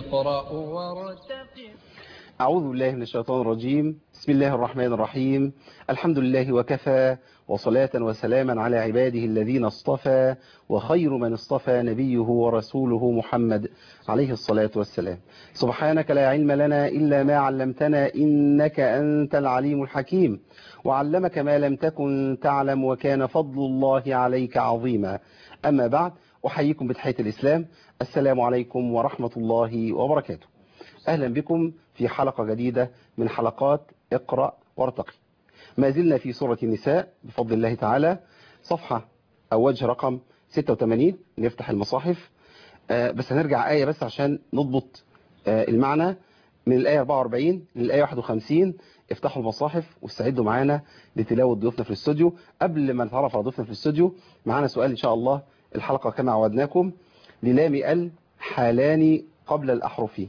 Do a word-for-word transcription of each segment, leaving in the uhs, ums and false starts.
اقرأ وارتقي. أعوذ بالله من الشيطان الرجيم. بسم الله الرحمن الرحيم. الحمد لله وكفى، وصلاة وسلاما على عباده الذين اصطفى، وخير من اصطفى نبيه ورسوله محمد عليه الصلاة والسلام. سبحانك لا علم لنا إلا ما علمتنا إنك أنت العليم الحكيم، وعلمك ما لم تكن تعلم، وكان فضل الله عليك عظيما. أما بعد، أحييكم بتحية الإسلام. السلام عليكم ورحمة الله وبركاته. أهلا بكم في حلقة جديدة من حلقات اقرأ وارتقي. ما زلنا في سورة النساء بفضل الله تعالى، صفحة أو وجه رقم ستة وثمانين. نفتح المصاحف، آه بس هنرجع آية بس عشان نضبط آه المعنى. من الآية أربعة وأربعين للآية واحد وخمسين. افتحوا المصاحف واستعدوا معانا لتلاوة ضيوفنا في الاستوديو. قبل ما نتعرف على ضيوفنا في الاستوديو، معانا سؤال إن شاء الله الحلقة كما عودناكم. للام ال حالان قبل الأحرف.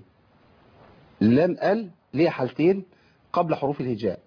لام ال ليه حالتين قبل حروف الهجاء.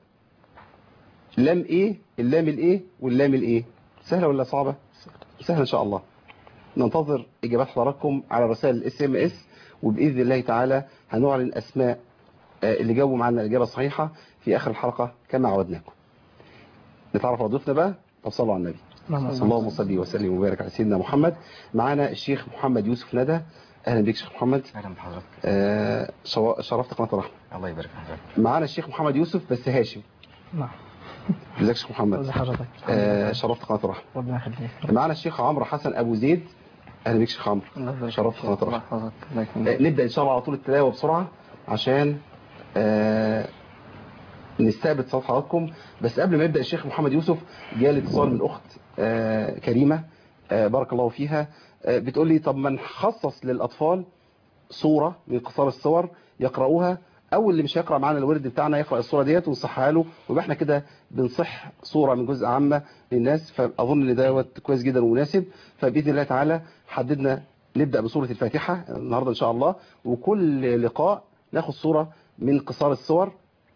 لام ايه، اللام الايه واللام الايه. سهله ولا صعبه؟ سهله ان شاء الله. ننتظر اجابات حضراتكم على رسائل الاس ام اس، وباذن الله تعالى هنعلن اسماء اللي جاوبوا معنا الاجابه الصحيحه في اخر الحلقه كما عودناكم. نتعرف على ضيوفنا بقى. صلوا على النبي. اللهم صل وسلم وبارك على سيدنا محمد. معانا الشيخ محمد يوسف ندى. اهلا بك شيخ محمد. اهلا بحضرتك. آه شرفت قناه الرحمه. الله يبارك في حضرتك. معانا الشيخ محمد يوسف بس هاشم. نعم. ازيك يا شيخ محمد؟ ازي حضرتك؟ آه شرفت قناه الرحمه. ربنا يخليك. معانا الشيخ عمرو حسن ابو زيد. اهلا بك شيخ عمرو. شرفت قناه الرحمه. آه نبدا ان شاء الله على طول التلاوه بسرعه عشان آه نستقبل صوت حضراتكم. بس قبل ما يبدا الشيخ محمد يوسف، جالي اتصال من اخت آه كريمه آه بارك الله فيها. آه بتقول لي طب ما نخصص للاطفال صوره من قصار الصور يقرأوها، او اللي مش هيقرأ معانا الورد بتاعنا يقرأ الصورة ديت ونصحها له، ويبقى احنا كده بنصح صورة من جزء عامة للناس. فاظن ان دوت كويس جدا ومناسب. فباذن الله تعالى حددنا نبدأ بسورة الفاتحة النهارده ان شاء الله، وكل لقاء ناخد صورة من قصار الصور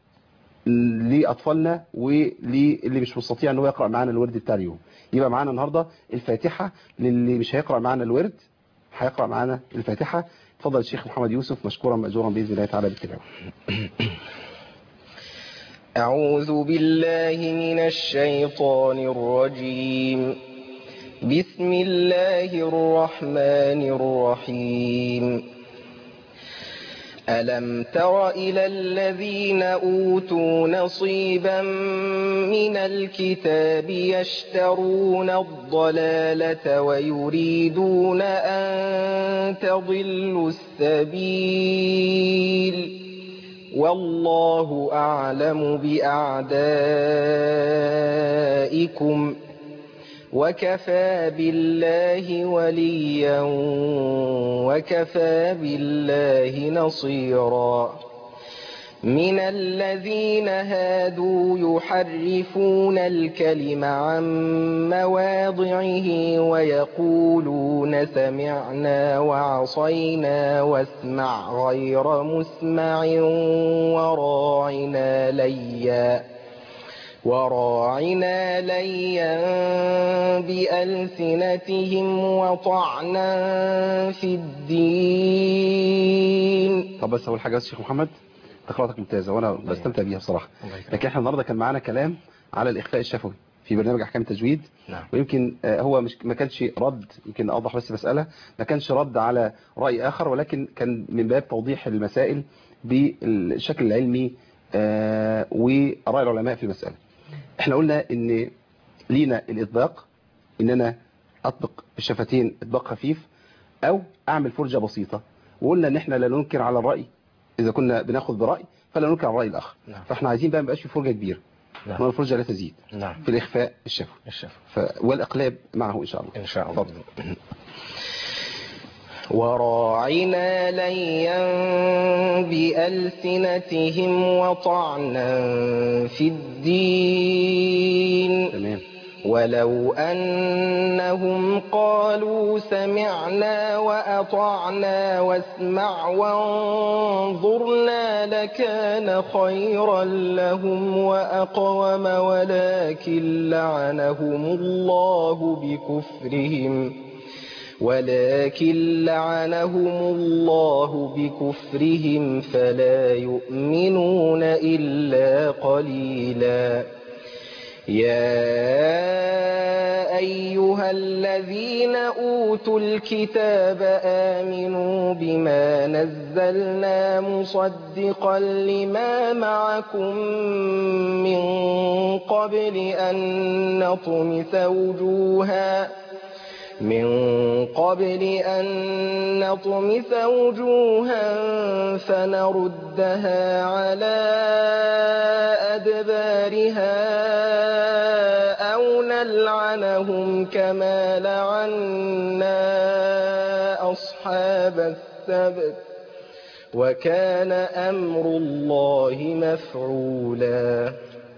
لأطفالنا وللي مش مستطيع ان هو يقرأ معانا الورد بتاع اليوم. يبقى معانا النهارده الفاتحة. للي مش هيقرأ معانا الورد هيقرأ معانا الفاتحة. تفضل الشيخ محمد يوسف مشكورا مأجورا بإذن الله تعالى بالتلاوة. أعوذ بالله من الشيطان الرجيم. بسم الله الرحمن الرحيم. ألم تر إلى الذين أوتوا نصيبا من الكتاب يشترون الضلالة ويريدون أن تضلوا السبيل والله أعلم بأعدائكم وكفى بالله وليا وكفى بالله نصيرا. من الذين هادوا يحرفون الكلم عن مواضعه ويقولون سمعنا وعصينا واسمع غير مسمع وراعنا ليا وراعنا ليا بألسنتهم وطعنا في الدين. طب بس اول حاجه بس شيخ محمد، قراءتك ممتازه وانا بستمتع بيها بصراحه. لكن احنا النهارده كان معانا كلام على الاخفاء الشفوي في برنامج احكام التجويد. نعم. ويمكن هو مش ما كانش رد، يمكن اوضح بس مساله، ما كانش رد على راي اخر، ولكن كان من باب توضيح المسائل بالشكل العلمي آه واراء العلماء في المساله. احنا قلنا ان لينا الاطباق، ان انا اطبق الشفتين اطباق خفيف او اعمل فرجه بسيطه. وقلنا ان احنا لا ننكر على الراي، اذا كنا بناخذ براي فلا ننكر على الراي الاخر. نعم. فاحنا عايزين بقى ما يبقاش في فرجه كبيره. نعم. الفرجه لا تزيد. نعم. في الاخفاء الشفوي الشفوي ف... والاقلاب معه ان شاء الله. ان شاء الله. فضل. وراعنا ليا بألسنتهم وطعنا في الدين. تمام. ولو أنهم قالوا سمعنا وأطعنا واسمع وانظرنا لكان خيرا لهم وأقوم ولكن لعنهم الله بكفرهم ولكن لعنهم الله بكفرهم فلا يؤمنون إلا قليلا. يا أيها الذين أوتوا الكتاب آمنوا بما نزلنا مصدقا لما معكم من قبل أن نطمس وجوها من قبل أن نطمس وجوها فنردها على أدبارها أو نلعنهم كما لعنا أصحاب السبت وكان أمر الله مفعولا.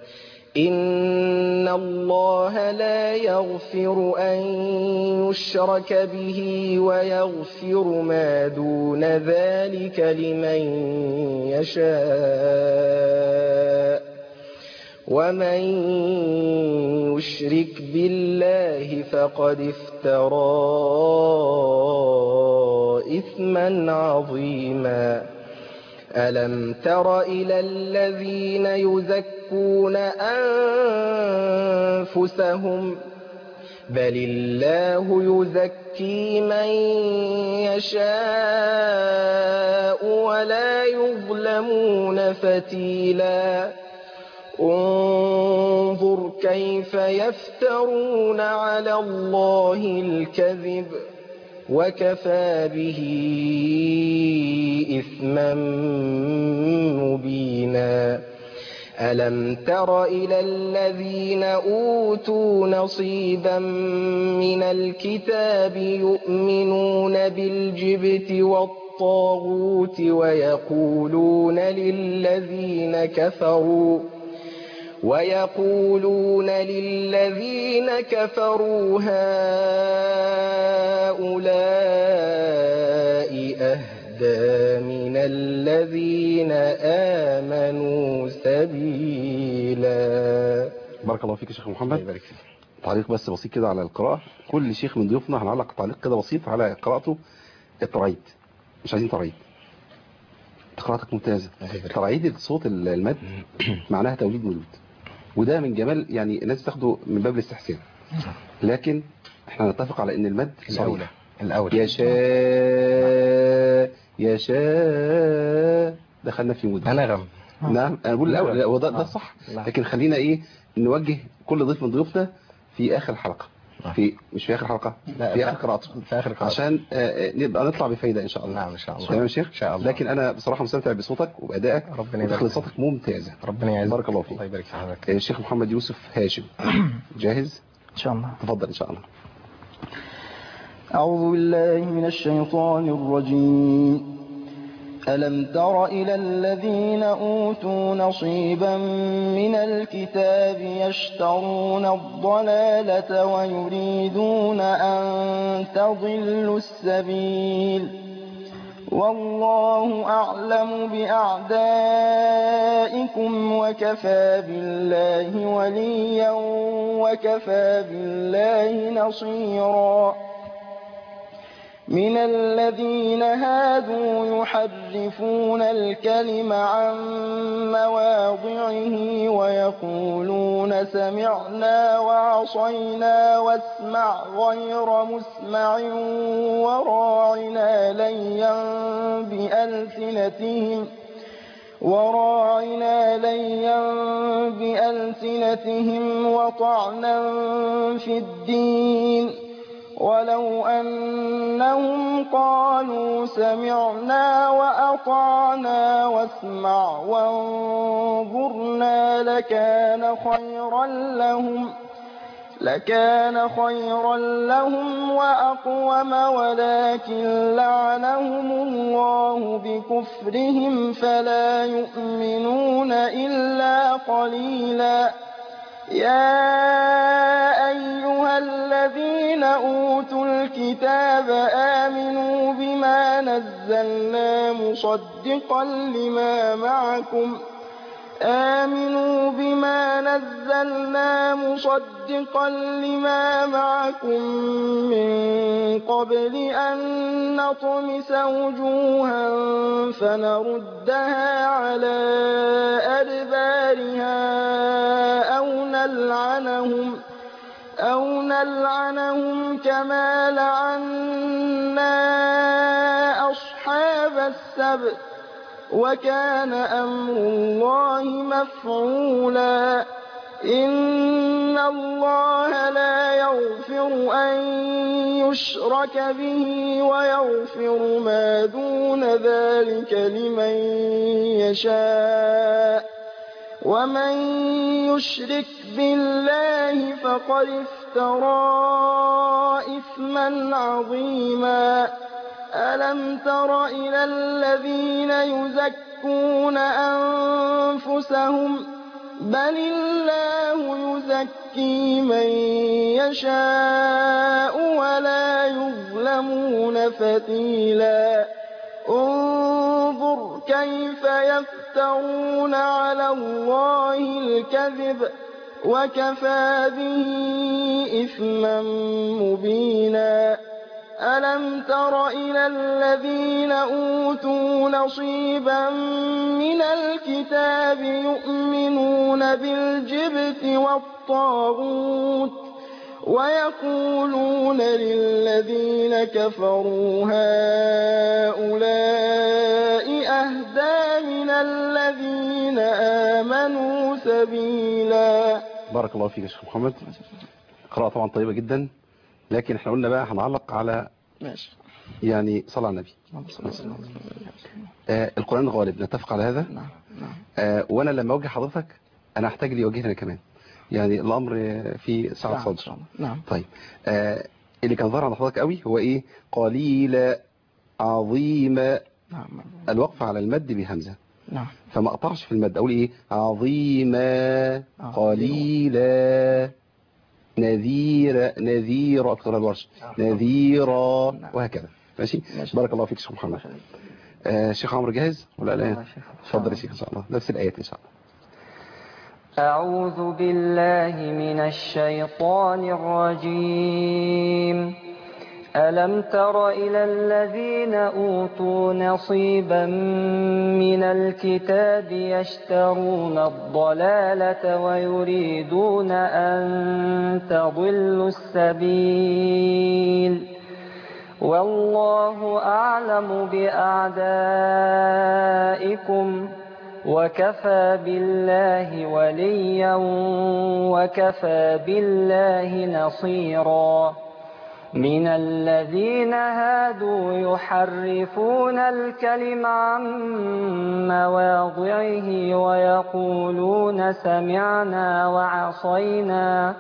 إن الله لا يغفر أن يشرك به ويغفر ما دون ذلك لمن يشاء ومن يشرك بالله فقد افترى إثما عظيما. ألم تر إلى الذين يزكون أنفسهم بل الله يزكي من يشاء ولا يظلمون فتيلا. انظر كيف يفترون على الله الكذب وكفى به إثما مبينا. ألم تر إلى الذين أوتوا نصيبا من الكتاب يؤمنون بالجبت والطاغوت ويقولون للذين كفروا ويقولون للذين كفروا هؤلاء أهدى من الذين آمنوا سبيلا. بارك الله فيك يا شيخ محمد. يبارك فيك. تعليق بس بسيط كده على القراءة. كل شيخ من ضيوفنا هنعلق تعليق كده بسيط على قراءته. الترعيد مش عايزين ترعيد، قراءتك ممتازة. ترعيد الصوت المد معناها توليد مولود، وده من جمال يعني الناس تاخده من باب الاستحسان، لكن احنا نتفق على ان المد الأولى الأولى يشاء يشاء دخلنا في مد نغم. نعم انا بقول الاول هو ده, ده صح، لكن خلينا ايه نوجه كل ضيف من ضيوفنا في اخر الحلقة، في مش في اخر حلقة، في اخر قراءته، في اخر قراءته عشان آه نبقى نطلع بفايدة ان شاء الله. نعم ان شاء الله. تمام يا شيخ ان شاء الله. لكن انا بصراحة مستمتع بصوتك وبأدائك، ربنا يبارك وتخليصاتك ممتازة. ربنا يعزك. بارك الله فيك. الله يبارك في حضرتك. الشيخ محمد يوسف هاشم جاهز إن شاء الله. تفضل إن شاء الله. أعوذ بالله من الشيطان الرجيم. ألم تر إلى الذين أوتوا نصيبا من الكتاب يشترون الضلالة ويريدون أن تضلوا السبيل والله أعلم بأعدائكم وكفى بالله وليا وكفى بالله نصيرا. من الذين هادوا يحرفون الكلم عن مواضعه ويقولون سمعنا وعصينا واسمع غير مسمع وراعنا ليا بألسنتهم وراعنا ليا بألسنتهم وطعنا في الدين ولو أنهم قالوا سمعنا وأطعنا واسمع وانظرنا لكان خيرا لهم لكان خيرا لهم وأقوم ولكن لعنهم الله بكفرهم فلا يؤمنون إلا قليلا. يا أيها الذين أوتوا الكتاب آمنوا بما نزلنا مصدقا لما معكم آمنوا بما نزلنا مصدقا لما معكم من قبل أن نطمس وجوها فنردها على أدبارها أو نلعنهم أو نلعنهم كما لعنا أصحاب السبت وكان أمر الله مفعولا إن الله لا يغفر أن يشرك به ويغفر ما دون ذلك لمن يشاء ومن يشرك بالله فقد افترى إثما عظيما ألم تر إلى الذين يزكون أنفسهم بل الله يزكي من يشاء ولا يظلمون فتيلا انظر كيف يفترون على الله الكذب وكفى به إثما مبينا ألم تر إلى الذين أوتوا نصيبا من الكتاب يؤمنون بالجبت والطاغوت ويقولون للذين كفروا هؤلاء أهدى من الذين آمنوا سبيلا. بارك الله فيك يا شيخ محمد. قراءة طبعا طيبة جدا، لكن احنا قلنا بقى هنعلق على ماشي يعني صلى على النبي. آه القرآن غالب، نتفق على هذا. نعم نعم. آه وانا لما اوجه حضرتك انا احتاج لي يوجهني كمان، يعني الامر في سعة صدر. نعم. طيب آه اللي كان ظاهر عند حضرتك قوي هو ايه؟ قليل عظيم. نعم. الوقف على المد بهمزة. نعم. فما اقطعش في المد، اقول ايه؟ عظيما قليلا نذير نذير اكثر الورش نذيرا وهكذا. ماشي. بارك الله فيك شيخ محمد. آه شيخ عمرو جاهز ولا لا؟ اتفضل يا شيخ ان شاء الله نفس الايات ان شاء الله. أعوذ بالله من الشيطان الرجيم. ألم تر إلى الذين أوتوا نصيبا من الكتاب يشترون الضلالة ويريدون أن تضلوا السبيل والله أعلم بأعدائكم وكفى بالله وليا وكفى بالله نصيرا. من الذين هادوا يحرفون الكلم عن مواضعه ويقولون سمعنا وعصينا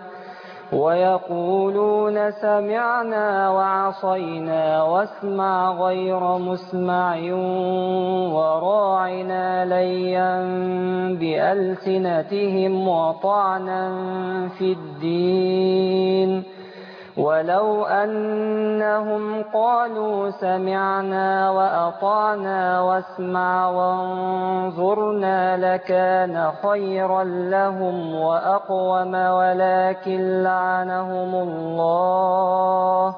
ويقولون سمعنا وعصينا واسمع غير مسمع وراعنا ليا بألسنتهم وطعنا في الدين ولو أنهم قالوا سمعنا وأطعنا واسمع وانظرنا لكان خيرا لهم وأقوم ولكن لعنهم الله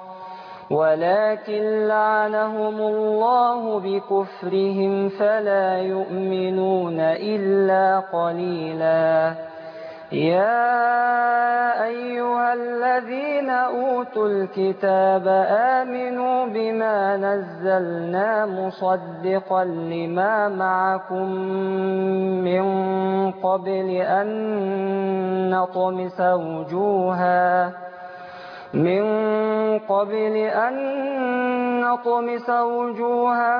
ولكن لعنهم الله بكفرهم فلا يؤمنون إلا قليلا. يا أيها الذين أوتوا الكتاب آمنوا بما نزلنا مصدقا لما معكم من قبل أن نطمس وجوها من قبل أن نطمس وجوها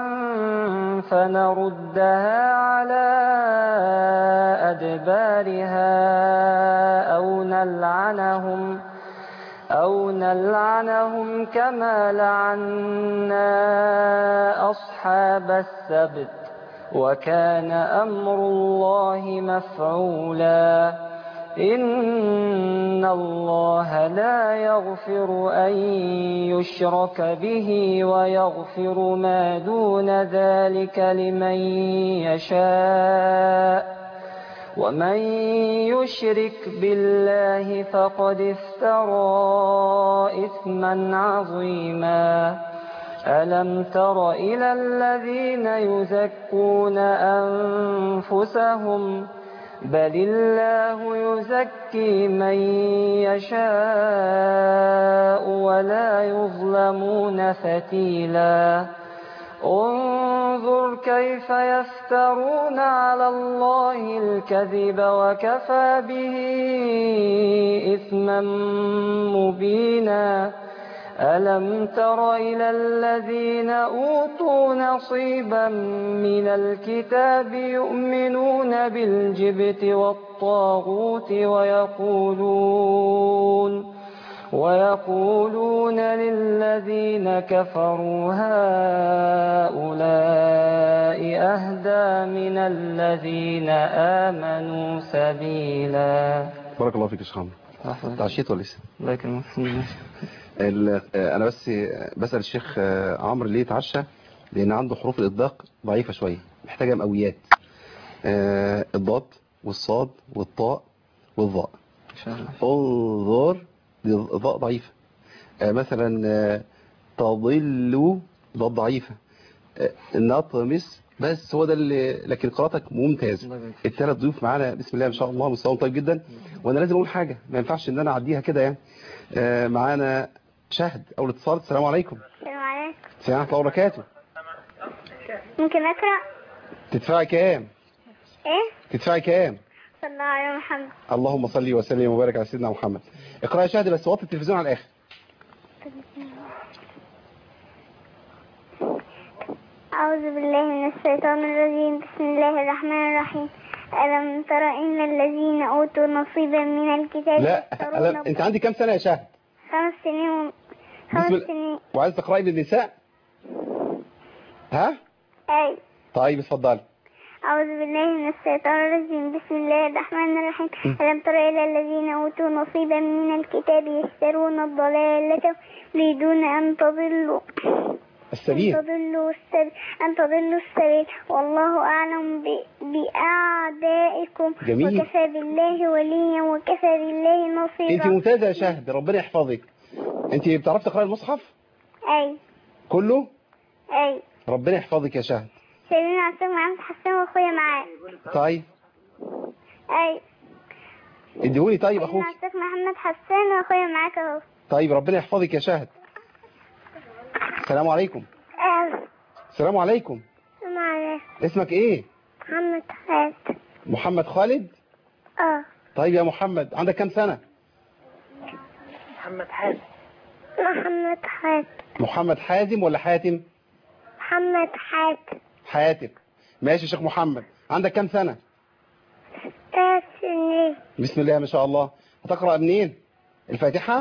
فنردها على أدبارها أو نلعنهم أو نلعنهم كما لعنا أصحاب السبت وكان أمر الله مفعولا. إن الله لا يغفر أن يشرك به ويغفر ما دون ذلك لمن يشاء ومن يشرك بالله فقد افترى إثما عظيما ألم تر إلى الذين يزكون أنفسهم بل الله يزكي من يشاء ولا يظلمون فتيلا انظر كيف يفترون على الله الكذب وكفى به إثما مبينا ألم تر إلى الذين أوتوا نصيبا من الكتاب يؤمنون بالجبت والطاغوت ويقولون ويقولون للذين كفروا هؤلاء أهدى من الذين آمنوا سبيلا. بارك الله فيك يا شيخ عمرو. تعشيت ولا لسه؟ الله يكرمك. انا بس بسأل الشيخ عمرو ليه يتعشى، لان عنده حروف الاطباق ضعيفة شوية، محتاجة مقويات. الضاد والصاد والطاء والظاء. انظر ضاء ضعيفة. مثلا تضل ضاد ضعيفة. نطمس بس هو ده اللي، لكن قراءتك ممتاز. الثلاث ضيوف معانا بسم الله ما شاء الله مستواهم طيب جدا، وانا لازم اقول حاجة ما ينفعش ان انا اعديها كده يعني. معانا شهد اول اتصال. السلام عليكم. السلام عليكم. السلام ورحمة الله وبركاته. ممكن اقرا؟ تدفعي كام؟ ايه؟ تدفعي كام؟ صلى الله على محمد. اللهم صل وسلم وبارك على سيدنا محمد. اقرأي يا شهد بس وطي التلفزيون على الاخر. أعوذ بالله من الشيطان الرجيم. بسم الله الرحمن الرحيم. ألم تر إن الذين أوتوا نصيبا من الكتاب لا ألم... انت عندك كام سنة يا شهد؟ خمس سنين و... خمس بسم... سنين. وعايز تقرأي للنساء؟ ها؟ أي. طيب اتفضلي. أعوذ بالله من الشيطان الرجيم. بسم الله الرحمن الرحيم. ألم تر إلى الذين أوتوا نصيبا من الكتاب يشترون الضلالة يريدون أن تضلوا السبيل أن تضلوا السبيل أن تضلوا السبيل والله أعلم بأعدائكم. جميل. وكفى بالله وليا وكفى بالله نصيرا. انت ممتازة يا شهد، ربنا يحفظك. انت بتعرفي تقرأي المصحف؟ أي. كله؟ أي. ربنا يحفظك يا شهد. سيدنا عبد محمد حسن واخويا معاه. طيب. أي. اديهولي طيب اخوك. سيدنا عبد محمد حسن واخويا معاك اهو. طيب ربنا يحفظك يا شهد. السلام عليكم. أه. السلام عليكم. السلام عليكم. اسمك ايه؟ محمد خالد. محمد خالد؟ اه. طيب يا محمد عندك كام سنة؟ محمد حازم. محمد حازم. محمد حازم ولا حاتم؟ محمد حاتم. حاتم. ماشي يا شيخ محمد، عندك كام سنة؟ ثلاث سنين. بسم الله ما شاء الله. هتقرأ منين؟ الفاتحة؟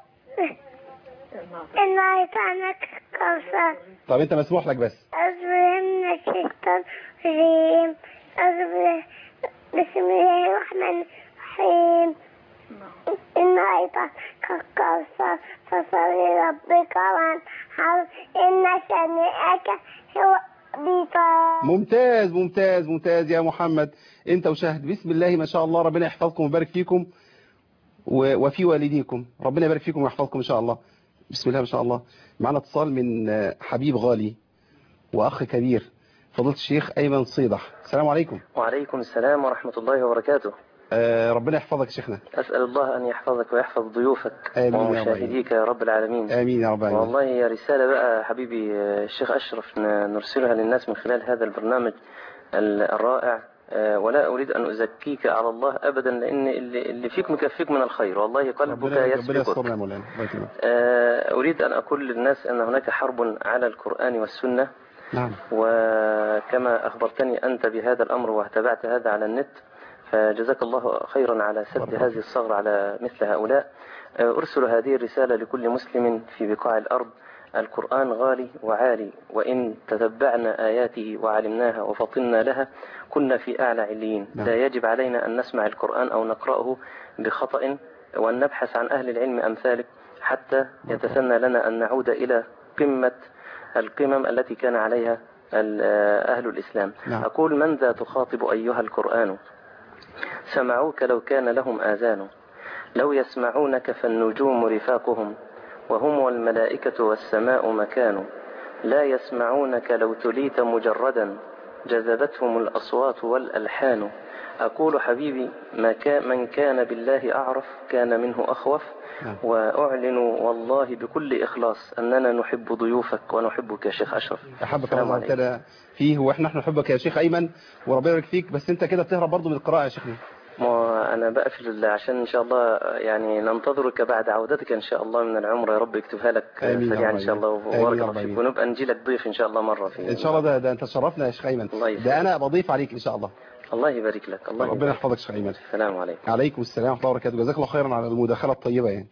إنه يطعنك كوثر. طب انت مسموح لك بس. أزرهم الشيطان الرجيم. أزرهم بسم الله الرحمن الرحيم. إنه يطعنك كوثر فصل لربك وانحر إن شانئك هو بيطار. ممتاز ممتاز ممتاز يا محمد انت وشاهد. بسم الله ما شاء الله، ربنا يحفظكم ويبارك فيكم وفي والديكم، ربنا يبارك فيكم ويحفظكم ان شاء الله. بسم الله ما شاء الله. معنا اتصال من حبيب غالي واخ كبير فضيلة الشيخ ايمن صيدح. السلام عليكم. وعليكم السلام ورحمة الله وبركاته. آه ربنا يحفظك يا شيخنا. أسأل الله أن يحفظك ويحفظ ضيوفك ومشاهديك يا رب العالمين. آمين يا رب العالمين. والله يا رسالة بقى حبيبي الشيخ أشرف نرسلها للناس من خلال هذا البرنامج الرائع، ولا أريد أن أزكيك على الله أبدا، لأن اللي فيك مكفيك من الخير، والله قلبك يسبقك. أريد أن أقول للناس أن هناك حرب على القرآن والسنة. نعم. وكما أخبرتني أنت بهذا الأمر واتبعت هذا على النت، فجزاك الله خيرا على سد هذه الثغرة على مثل هؤلاء. أرسل هذه الرسالة لكل مسلم في بقاع الأرض. القرآن غالي وعالي، وإن تتبعنا آياته وعلمناها وفطنا لها كنا في أعلى عليين. لا يجب علينا أن نسمع القرآن أو نقرأه بخطأ، وأن نبحث عن أهل العلم أمثالك حتى يتسنى لنا أن نعود إلى قمة القمم التي كان عليها أهل الإسلام. نعم. أقول: من ذا تخاطب أيها القرآن؟ سمعوك لو كان لهم آذان، لو يسمعونك فالنجوم رفاقهم، وهم والملائكة والسماء مكان، لا يسمعونك لو تليت مجردا، جذبتهم الأصوات والألحان. أقول حبيبي ما كان من كان بالله أعرف كان منه أخوف، وأعلن والله بكل إخلاص أننا نحب ضيوفك ونحبك يا شيخ أشرف. أحبك الله تعالى فيه، وإحنا نحن نحبك يا شيخ أيمن، وربنا يبارك فيك. بس أنت كده بتهرب برضه من القراءة يا شيخنا. ما أنا بقفل عشان إن شاء الله يعني ننتظرك بعد عودتك إن شاء الله من العمرة، يا رب يكتبها لك سريعا إن شاء الله، وبارك فيك، ونبقى نجي لك ضيف إن شاء الله مرة في إن شاء الله. ده, ده أنت تشرفنا يا شيخ أيمن، ده أنا بضيف عليك إن شاء الله. الله يبارك لك. الله ربنا يبارك. يحفظك يا شيخ أيمن. السلام عليكم. عليكم السلام ورحمة الله وبركاته. جزاك الله خيرا على المداخلة الطيبة يعني.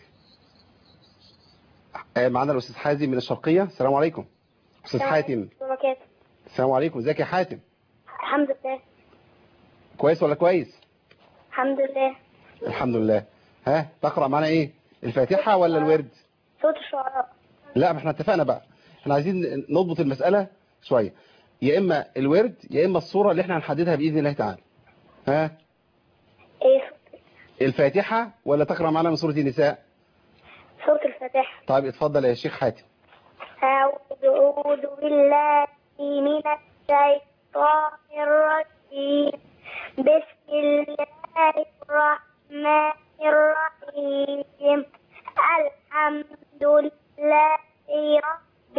معنا الأستاذ حازم من الشرقية. السلام عليكم أستاذ حاتم. السلام عليكم. ازيك يا حاتم؟ الحمد لله. كويس ولا كويس؟ الحمد لله. الحمد لله. ها تقرأ معنا ايه، الفاتحة ولا الورد؟ صوت الشعراء. لا ما احنا اتفقنا بقى، احنا عايزين نضبط المسألة شوية، يا اما الورد يا اما الصورة اللي احنا هنحددها بإذن الله تعالى. ها ايه؟ الفاتحة ولا تقرأ معنا من سورة النساء؟ سورة الفاتحة. طيب اتفضل يا شيخ حاتم. أعوذ بالله من الشيطان الرجيم، بسم الله الرحمن الرحيم، الحمد لله رب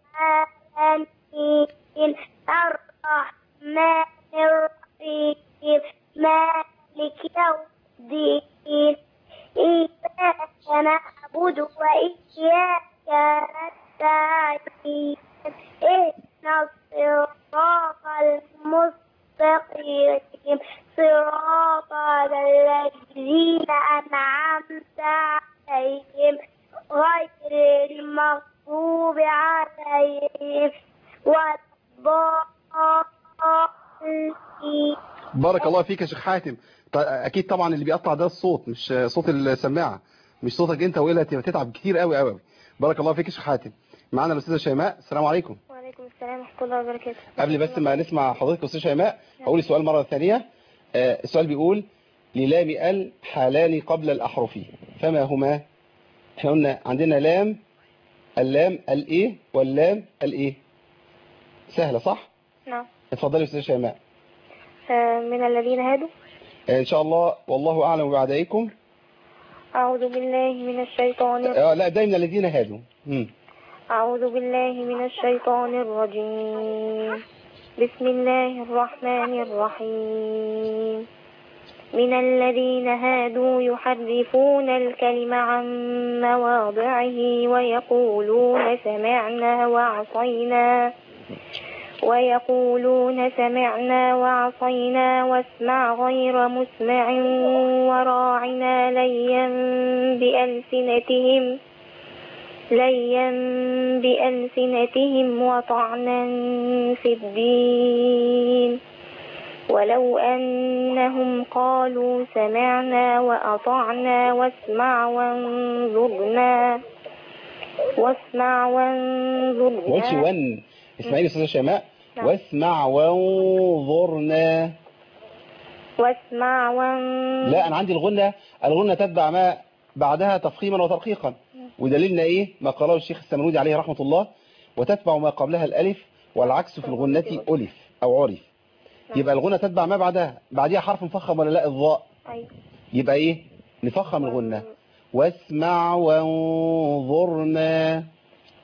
العالمين، الرحمن الرحيم، مالك يوم الدين، إياك نعبد وإياك نستعين، اهدنا الصراط المستقيم، صراط الذين أنعمت عليهم غير المغضوب عليهم ولا الضالين. بارك الله فيك يا شيخ حاتم. اكيد طبعا اللي بيقطع ده الصوت مش صوت السماعه، مش صوتك انت، والا تتعب كتير قوي قوي. بارك الله فيك يا شيخ حاتم. معانا الاستاذه شيماء. السلام عليكم. وعليكم السلام ورحمه الله وبركاته. قبل بس ما نسمع حضرتك استاذه شيماء هقول السؤال مره ثانيه. آه السؤال بيقول للام ال حالان قبل الاحرف فما هما؟ احنا قلنا عندنا لام، اللام الايه واللام الايه. سهله صح؟ نعم. اتفضلي يا استاذه شيماء. آه من الذين هادوا. ان شاء الله والله اعلم بعدائكم. اعوذ بالله من الشيطان الرجيم. اه لا ده من الذين هادوا. امم اعوذ بالله من الشيطان الرجيم، بسم الله الرحمن الرحيم، من الذين هادوا يحرفون الكلم عن مواضعه ويقولون سمعنا وعصينا ويقولون سمعنا وعصينا واسمع غير مسمع وراعنا ليا بألسنتهم ليا بألسنتهم وطعنا في الدين، ولو أنهم قالوا سمعنا وأطعنا واسمع وانظرنا واسمع وانظرنا وش ون اسمعي استاذه شيماء. واسمع وانظرنا. واسمع وان لا انا عندي الغنة، الغنة تتبع ما بعدها تفخيما وترقيقا، ودليلنا ايه ما قاله الشيخ السمنودي عليه رحمة الله، وتتبع ما قبلها الالف والعكس في الغنة الف او عرف. يبقى الغنة تتبع ما بعدها، بعدها حرف مفخم ولا لا؟ الضاء. يبقى ايه نفخم الغنة. واسمع وانظرنا.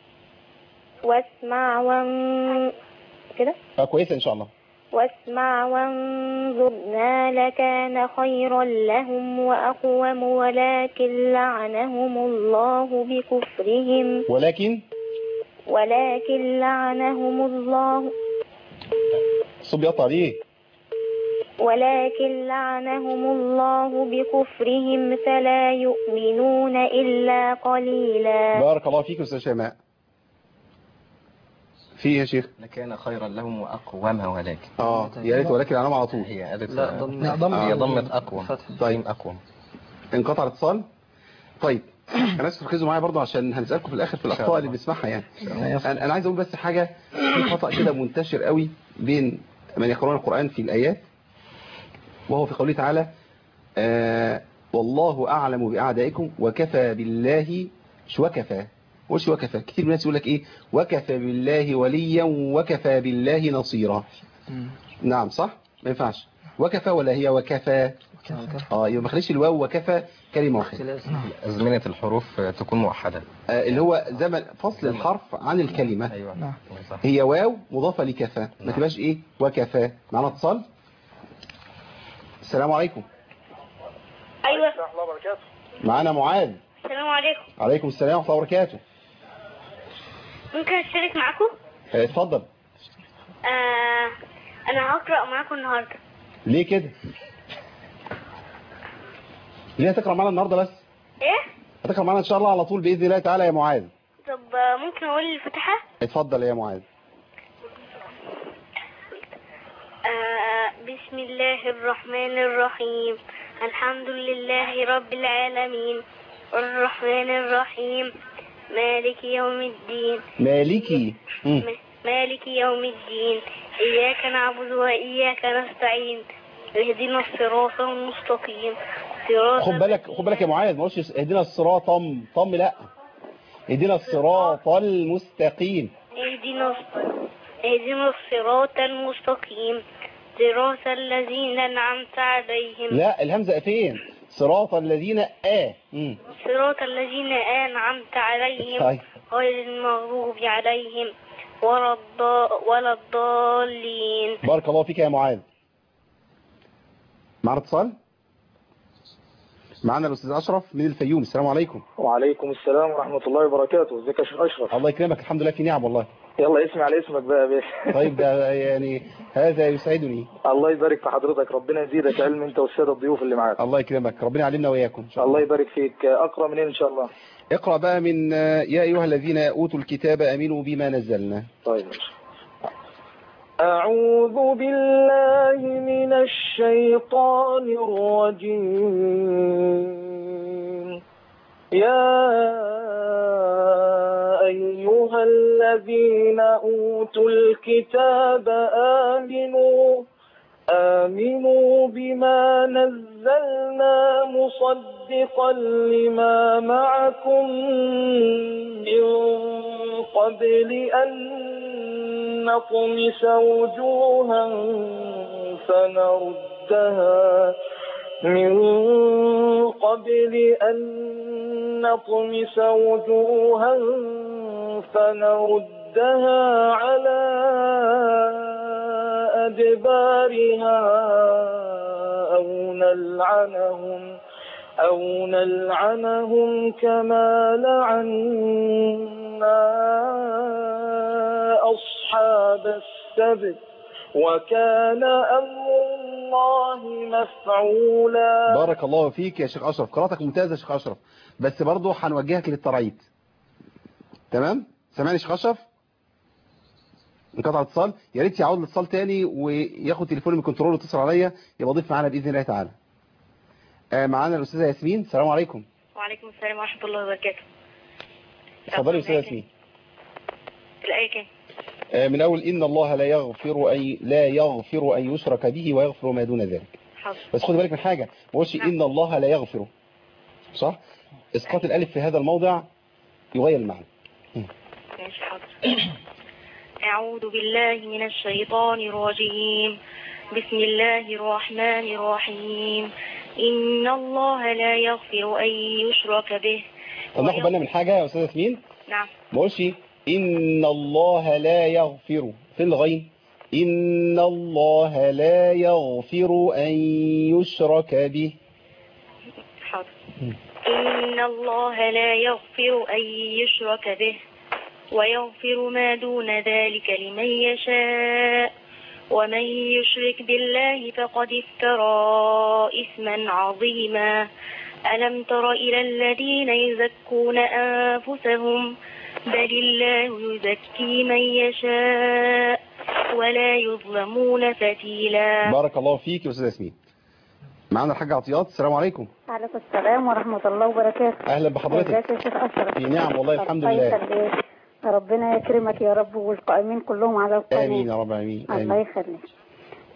واسمع وان كده اه كويسه ان شاء الله. واسمع وانظرنا لكان خيرا لهم وأقوم، ولكن لعنهم الله بكفرهم ولكن ولكن لعنهم الله الصوت بيقطع ليه؟ ولكن لعنهم الله بكفرهم فلا يؤمنون إلا قليلا. بارك الله فيك أستاذ شيماء. في يا شيخ لكان خيرا لهم وأقوم، ولكن اه يا ريت ولكن علامة على طول. هي قالت لا ضم لا ضم هي ضمت أقوم. طيب أقوم. انقطع الاتصال. طيب انا اسف تركزوا معايا برضو عشان هنسالكم في الاخر في الاخطاء اللي بنسمعها يعني. انا انا عايز اقول بس حاجه، في خطا كده منتشر قوي بين من يقرؤون القران في الايات، وهو في قوله تعالى آه والله أعلم بأعدائكم وكفى بالله مش وكفى وش وكفى كتير من الناس يقول لك إيه وكفى بالله وليا وكفى بالله نصيرا. نعم صح ما ينفعش وكفى ولا هي وكفى اه يبقى ما خليش الواو وكفى كلمة واحدة. أزمنة الحروف تكون موحدة آه اللي هو زمن فصل الحرف عن الكلمة. أيوة. هي واو مضافة لكفى ما تبقاش إيه وكفى. معنا اتصال. السلام عليكم. ايوه معنا معاذ. السلام عليكم. عليكم السلام ورحمة الله وبركاته. ممكن اشترك معاكم؟ آه، اتفضل. آه انا هقرا معاكم النهارده. ليه كده؟ ليه هتقرأ معانا النهارده بس؟ ايه؟ هتقرأ معانا ان شاء الله على طول بإذن الله تعالى يا معاذ. طب آه، ممكن اقول الفاتحه؟ اتفضل يا معاذ. آه بسم الله الرحمن الرحيم. الحمد لله رب العالمين الرحمن الرحيم مالك يوم الدين. مالكي. مم. مالك يوم الدين إياك نعبد وإياك نستعين اهدنا الصراط المستقيم صراط. خد بالك خد بالك يا معاذ ما قلتش اهدنا الصراط طم طم لا اهدنا الصراط المستقيم. اهدنا اهدنا الصراط المستقيم صراط الذين أنعمت عليهم. لا الهمزة فين؟ صراط الذين آه مم. صراط الذين أنعمت عليهم طيب. غير المغضوب عليهم ولا الض- ولا الضالين. بارك الله فيك يا معاذ. معنا اتصال. معنا الأستاذ أشرف من الفيوم. السلام عليكم. وعليكم السلام ورحمة الله وبركاته. ازيك يا شيخ أشرف؟ الله يكرمك الحمد لله في نعم والله. يلا اسمي على اسمك بقى يا باشا. طيب ده يعني هذا يسعدني. الله يبارك في حضرتك، ربنا يزيدك علم انت والسادة الضيوف اللي معاك. الله يكرمك ربنا يعلمنا وإياكم إن شاء الله. الله يبارك فيك. أقرأ منين إن شاء الله؟ اقرأ بقى من يا أيها الذين أوتوا الكتاب آمنوا بما نزلنا. طيب ماشي. أعوذ بالله من الشيطان الرجيم. يا أيها الذين أوتوا الكتاب آمنوا آمنوا بما نزلنا مصدقا لما معكم من قبل أن نطمس وجوها فنردها من قبل أن نطمس وجوها فنردها على أدبارها أو نلعنهم أو نلعنهم كما لعنا أصحاب السبت وكان أمر الله مفعولا. بارك الله فيك يا شيخ أشرف قراءتك ممتازة يا شيخ أشرف بس برضه هنوجهك للترعيد. تمام سامعني يا شيخ أشرف؟ انقطع الاتصال يا ريت يعود الاتصال تاني وياخد تليفون من الكنترول ويتصل عليا يبقى ضيف معانا باذن الله تعالى. آه معانا الاستاذه ياسمين. السلام عليكم. وعليكم السلام ورحمة الله وبركاته. اتفضلي يا استاذه ياسمين. الآية كام؟ آه من اول ان الله لا يغفر اي لا يغفر ان يشرك به ويغفر ما دون ذلك. حاضر. بس خد بالك من حاجه ما قلتش ان الله لا يغفر صح؟ اسقاط الالف في هذا الموضع يغير المعنى. ماشي حاضر. أعوذ بالله من الشيطان الرجيم. بسم الله الرحمن الرحيم. إن الله لا يغفر أن يشرك به. طب ناخد بالنا من حاجه يا استاذه ياسمين. نعم. ما قلتش إن الله لا يغفر فين الغين؟ إن الله لا يغفر أن يشرك به. حاضر. إن الله لا يغفر أن يشرك به ويغفر ما دون ذلك لمن يشاء ومن يشرك بالله فقد افترى إثما عظيما. ألم تر إلى الذين يزكون أنفسهم بل الله يزكي من يشاء ولا يظلمون فتيلا. بارك الله فيك يا أستاذ ياسمين. معنا الحاج عطيات. السلام عليكم. وعليكم السلام ورحمة الله وبركاته. أهلا بحضرتك. ازيك يا شيخ أشرف؟ في نعم والله الحمد لله. ربنا يكرمك يا رب والقائمين كلهم على القانون. آمين يا رب آمين. الله يخليك.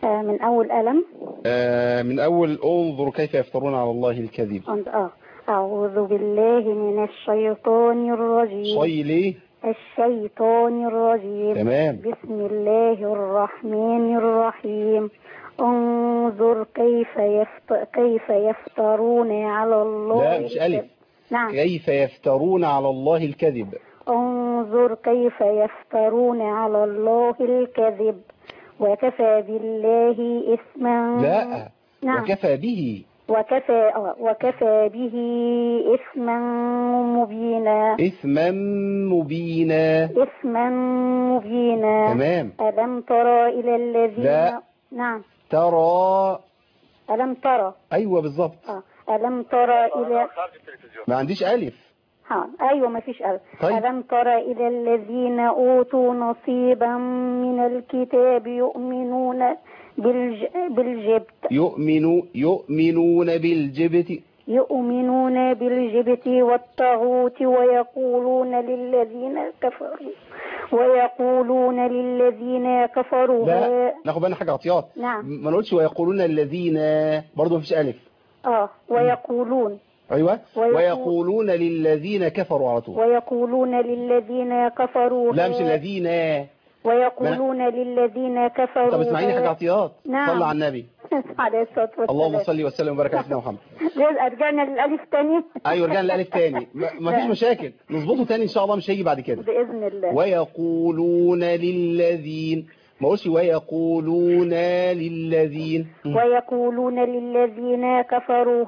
آه من أول ألم. آه من أول انظر كيف يفترون على الله الكذب. آه أعوذ بالله من الشيطان الرجيم. شي ليه؟ الشيطان الرجيم. تمام. بسم الله الرحمن الرحيم. انظر كيف يفت... كيف يفترون على الله. لا مش ألف. نعم. كيف يفترون على الله الكذب. انظر كيف يفترون على الله الكذب وكفى بالله إثما. لا. نعم. وكفى به. وكفى وكفى به إثما مبينا. إثما مبينا. إثما مبينا. تمام. ألم ترى إلى الذين. لا. نعم. ترى. ألم ترى. أيوة بالظبط. ألم ترى إلى. ما عنديش ألف. ها أيوة ما فيش ألف. طيب. ألم ترى إلى الذين أوتوا نصيبا من الكتاب يؤمنون بالج... بالجبت. يؤمنوا يؤمنون بالجبت. يؤمنون بالجبت والطاغوت ويقولون للذين كفروا ويقولون للذين كفروا. لا ناخد بالنا حاجة عطيات. نعم. ما نقولش ويقولون الذين برضه مفيش ألف. اه ويقولون. أيوة. ويقول... ويقولون للذين كفروا على طول. ويقولون للذين كفروا. لا مش الذين. ويقولون ما... للذين كفروا. طب اسمعيني حاجة عطيات. نعم. صلى على النبي عليه الصلاة والسلام. اللهم صل وسلم وبارك على سيدنا محمد. رجعنا للألف تاني. ايوه رجعنا للألف تاني. ما فيش مشاكل نظبطه تاني ان شاء الله، مش هيجي بعد كده بإذن الله. ويقولون للذين. ما قولش ويقولون للذين. ويقولون للذين كفروا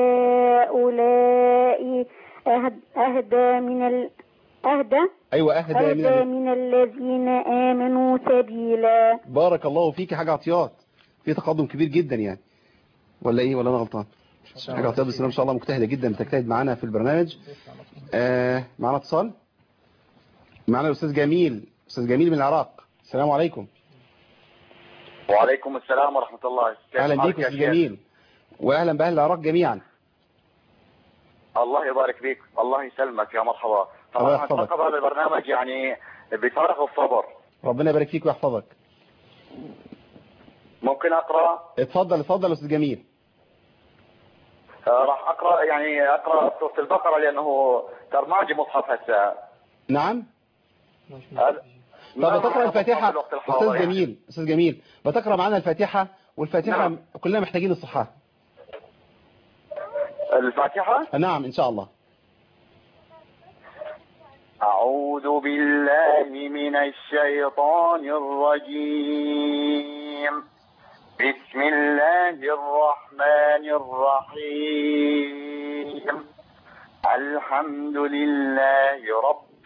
هؤلاء أهدى من ال... أهدى. أيوة أهدى, أهدى من, ال... من الذين آمنوا سبيلا. بارك الله فيك حاجة عطيات، في تقدم كبير جدا يعني، ولا إيه ولا أنا غلطان؟ حاجة عطيات بس إن شاء الله مجتهدة جدا بتجتهد معانا في البرنامج. آه معنا اتصال، معنا الأستاذ جميل. أستاذ جميل من العراق. السلام عليكم. وعليكم السلام ورحمة الله. أهلا بيك أستاذ جميل، وأهلا بأهل العراق جميعا. الله يبارك فيك، الله يسلمك، يا مرحبا. طبعا اترقب هذا البرنامج يعني بفارغ الصبر. ربنا يبارك فيك ويحفظك. ممكن أقرأ؟ اتفضل اتفضل أستاذ جميل. آه راح أقرأ يعني أقرأ سورة البقرة لأنه ترماجي مصحف هسه. نعم. طب بتقرأ الفاتحة أستاذ جميل. أستاذ جميل بتقرأ معنا الفاتحة، والفاتحة نعم. كلنا محتاجين الصحة. الفاتحة؟ نعم إن شاء الله. أعوذ بالله من الشيطان الرجيم. بسم الله الرحمن الرحيم. الحمد لله رب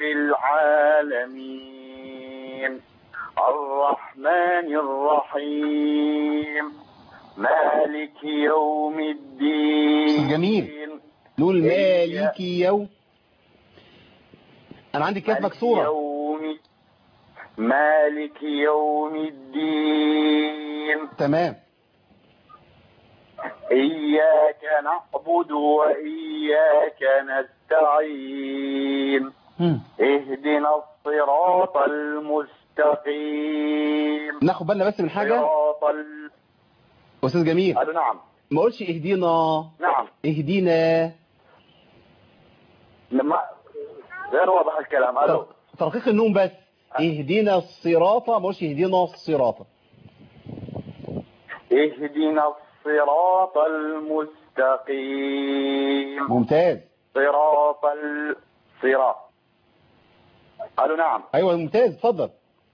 العالمين الرحمن الرحيم مالك يوم الدين. جميل. نقول مالك يوم. أنا عندي كاف مكسورة. يوم مالك يوم الدين. تمام. إياك نعبد وإياك نستعين. م. اهدنا الصراط المستقيم. ناخد بالنا بس من حاجة. صراط ال... أستاذ جميل. أه نعم. ما قولش اهدينا. نعم. اهدينا. لما غير واضح الكلام. ألو. ترقيق النوم بس. اهدينا الصراط، ما قولش اهدينا الصراط. اهدنا الصراط المستقيم. ممتاز. صراط الصراط. قالوا نعم. ايوه ممتاز اتفضل.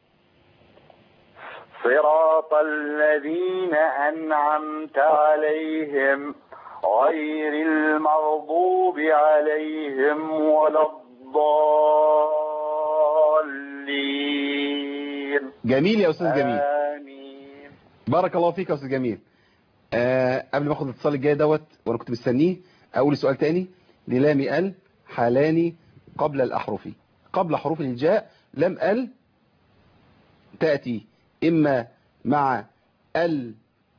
صراط الذين أنعمت عليهم غير المغضوب عليهم ولا الضالين. جميل يا أستاذ جميل. آمين. بارك الله فيك يا أستاذ جميل. آه قبل ما اخد الاتصال الجاي دوت وانا كنت مستنيه، اقول سؤال تاني. للام ال حالان قبل الأحرف، قبل حروف الهجاء لم ال تأتي إما مع ال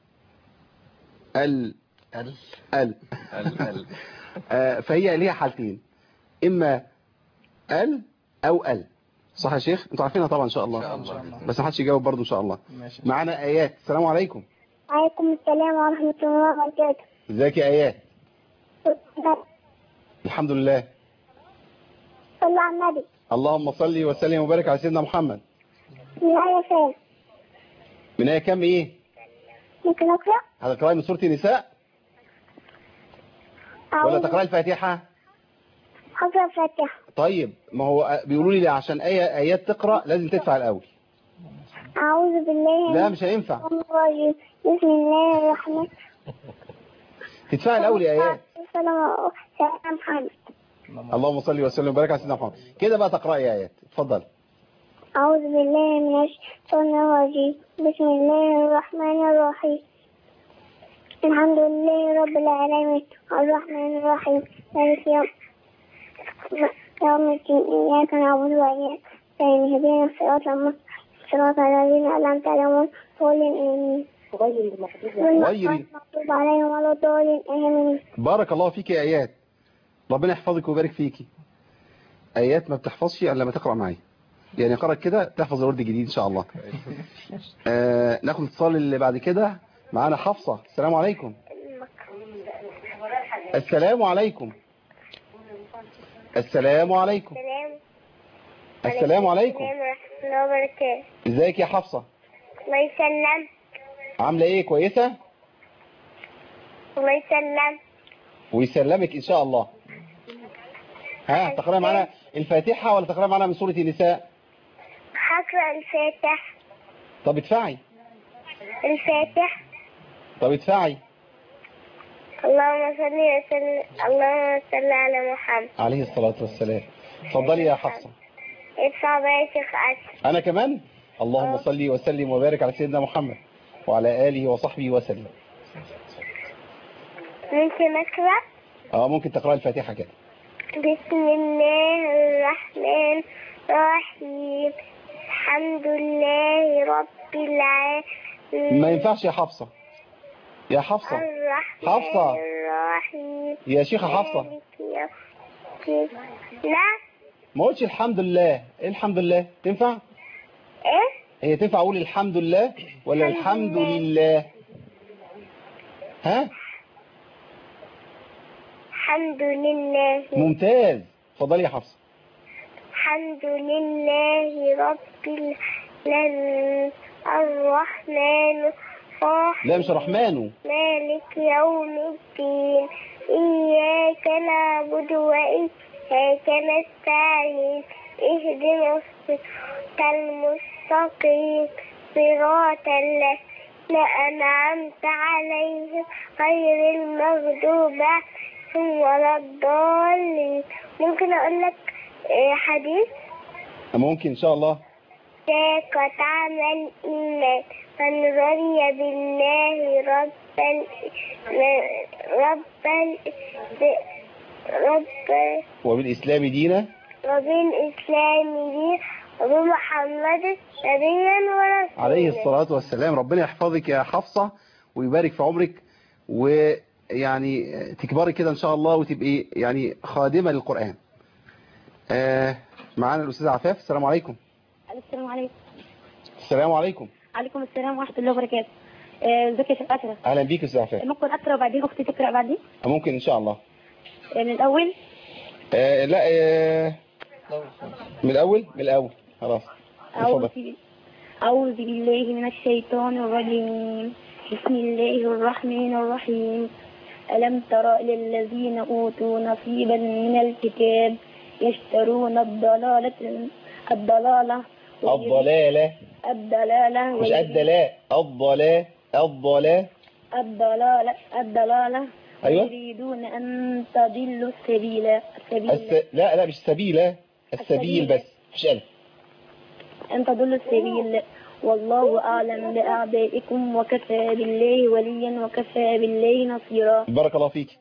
ال ال ال ال آه فهي ليها حالتين، إما ال أو ال. صح يا شيخ؟ انتوا عارفينها طبعا إن شاء الله, إن شاء الله. بس ما حدش يجاوب برضه إن شاء الله. معنا آيات. السلام عليكم. وعليكم السلام ورحمة الله وبركاته. ازيك يا ايات؟ الحمد لله. صلى على النبي. اللهم صل وسلم وبارك على سيدنا محمد. من آية فين؟ من آية كام ايه؟ ممكن أقرأ؟ هتقرأي من سورة النساء ولا تقرأي الفاتحة؟ هقرأ الفاتحة. طيب ما هو بيقولوا لي عشان آية آيات تقرأ لازم تدفع الأول. أعوذ بالله. لا مش هينفع. بسم الله الرحمن. تدفع الأول يا آيات. سلام محمد. اللهم صل وسلم وبارك على سيدنا محمد. كده بقى تقرأي يا آيات. اتفضل. أعوذ بالله من الشيطان الرجيم. بسم الله الرحمن الرحيم. الحمد لله رب العالمين الرحمن الرحيم مالك يوم يوم الدين إياك نعبد وإياك نستعين اهدنا الصراط المستقيم صراط الذين أنعمت عليهم غير المغضوب عليهم ولا الضالين آمين. بارك الله فيك يا آيات. ربنا يحفظك ويبارك فيكي. آيات ما بتحفظش إلا لما تقرأ معي. يعني قرأت كده تحفظ الورد الجديد إن شاء الله. آه ناخد اتصال اللي بعد كده. معانا حفصة. السلام عليكم. السلام عليكم. السلام عليكم. السلام عليكم. الله وبركاته. ازيك يا حفصة؟ الله يسلم. عاملة ايه؟ كويسة؟ الله يسلم. ويسلمك ان شاء الله. ها تقرأ معنا الفاتحة ولا تقرأ معنا من سورة النساء؟ هقرأ الفاتحة. طب ادفعي. الفاتحة. طب ادفعي. اللهم صل وسلم اللهم صل على محمد عليه الصلاة والسلام. اتفضلي يا حفصة. ادفع بقى يا شيخ أسد. أنا كمان. اللهم صل وسلم وبارك على سيدنا محمد وعلى آله وصحبه وسلم. ممكن أقرأ؟ اه ممكن تقرأ الفاتحة كده. بسم الله الرحمن الرحيم الحمد لله رب العالمين. ما ينفعش يا حفصة. يا حفصة. الرحمن حفصة. الرحيم. يا شيخة حفصة. لا ما قلتش الحمد لله. ايه الحمد لله تنفع؟ ايه هي تنفع اقول الحمد لله ولا الحمد لله؟ ها الحمد لله. ممتاز. اتفضلي يا حفصة. الحمد لله رب العالمين الرحمن الرحيم. لا مش الرحمن. مالك يوم الدين إياك نعبد وإياك نستعين اهدنا الصراط المستقيم صراط الذين أنعمت عليهم غير المغضوب عليهم ولا الضالين. ممكن أقول لك حديث؟ ممكن إن شاء الله. ذاك طعم الإيمان من رضي بالله ربا ربا رب وبالإسلام دينا وبالإسلام دينا وبمحمد نبيا ورسولا عليه الصلاة والسلام. ربنا يحفظك يا حفصة ويبارك في عمرك ويعني تكبري كده إن شاء الله وتبقي يعني خادمة للقرآن. آه معانا الأستاذ عفاف. السلام عليكم. السلام عليكم. السلام عليكم. عليكم السلام ورحمة الله وبركاته. ازيك يا شيخ أشرف؟ أهلا بيك يا أستاذ عفاف. ممكن أقرأ وبعدين أختي تقرأ بعدين؟ ممكن إن شاء الله. من الأول؟ آه لا آه من الأول من الأول خلاص. أعوذ أعوذ بالله من الشيطان الرجيم. بسم الله الرحمن الرحيم. ألم تر إلى الذين أوتوا نصيبا من الكتاب يشترون الضلالة الضلالة الضلالة الضلالة مش الدلاء الضلالة الضلالة الضلالة الضلالة أيوة. يريدون أن تضلوا السبيل السبيل الس... لا لا مش سبيلة السبيل بس مش ألف. أن تضلوا السبيل والله أعلم بأعدائكم وكفى بالله وليا وكفى بالله نصيرا. بارك الله فيك.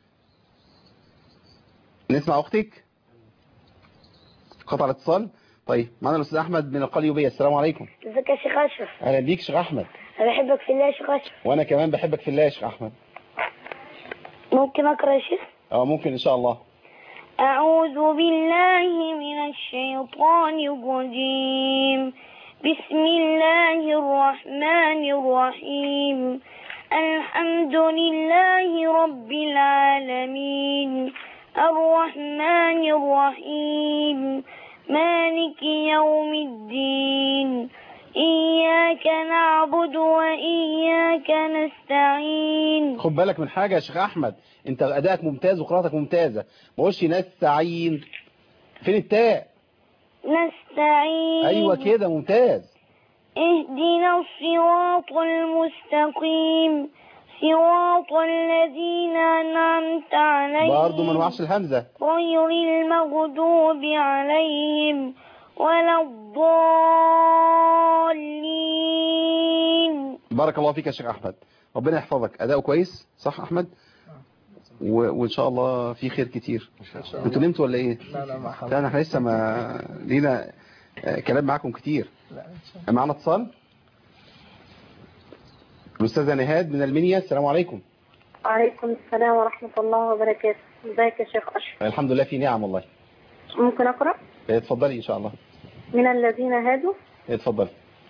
نسمع أختك. قطع الاتصال. طيب معنا الأستاذ أحمد من القليوبية. السلام عليكم. ازيك يا شيخ أشرف؟ أهلا بيك شيخ أحمد. أنا بحبك في الله يا شيخ أشرف. وأنا كمان بحبك في الله يا شيخ أحمد. ممكن أقرأ يا شيخ؟ أه ممكن إن شاء الله. أعوذ بالله من الشيطان الرجيم. بسم الله الرحمن الرحيم. الحمد لله رب العالمين الرحمن الرحيم مالك يوم الدين إياك نعبد وإياك نستعين. خد بالك من حاجة يا شيخ أحمد، أنت أدائك ممتاز وقراءتك ممتازة، ما قولش نستعين. فين التاء؟ نستعين. أيوة كده ممتاز. اهدنا الصراط المستقيم صراط الذين أنعمت عليهم برضه ما نوعش الهمزة غير المغضوب عليهم ولا الضالين. بارك الله فيك يا شيخ أحمد، ربنا يحفظك. أداؤه كويس صح أحمد؟ و... وإن شاء الله في خير كتير. أنتوا نمتوا ولا إيه؟ لا لا ما لا احنا لسه ما لينا كلام معاكم كتير. معنا اتصال الأستاذة نهاد من المنيا. السلام عليكم. وعليكم السلام ورحمة الله وبركاته. ازيك يا شيخ أشرف؟ الحمد لله في نعم والله. ممكن أقرأ؟ اتفضلي إن شاء الله. من الذين هادوا. اتفضلي.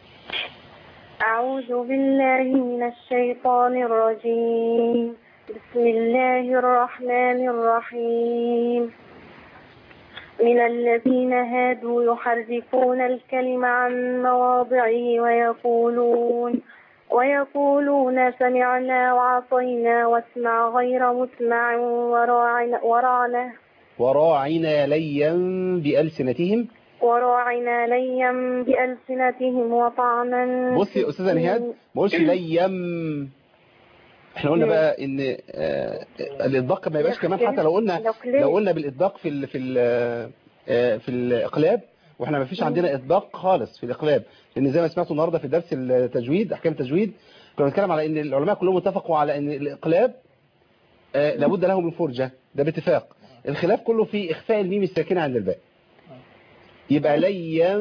أعوذ بالله من الشيطان الرجيم بسم الله الرحمن الرحيم. من الذين هادوا يحرفون الكلم عن مواضعه ويقولون ويقولون سمعنا وعصينا واسمع غير مسمع وراعنا وراعنا وراعنا ليا بألسنتهم وراعنا ليا بألسنتهم وطعنا. بصي يا أستاذة نهاد، ما قولش ليم. احنا قلنا بقى ان آه الإطباق ما يبقاش كمان، حتى لو قلنا لو قلنا بالإطباق في ال في ال آه في الإقلاب، واحنا ما فيش عندنا إطباق خالص في الإقلاب، لأن زي ما سمعتوا النهارده في درس التجويد أحكام التجويد كنا بنتكلم على ان العلماء كلهم اتفقوا على ان الإقلاب آه لابد له من فرجة، ده باتفاق. الخلاف كله في إخفاء الميم الساكنة عند الباء، يبقى ليا،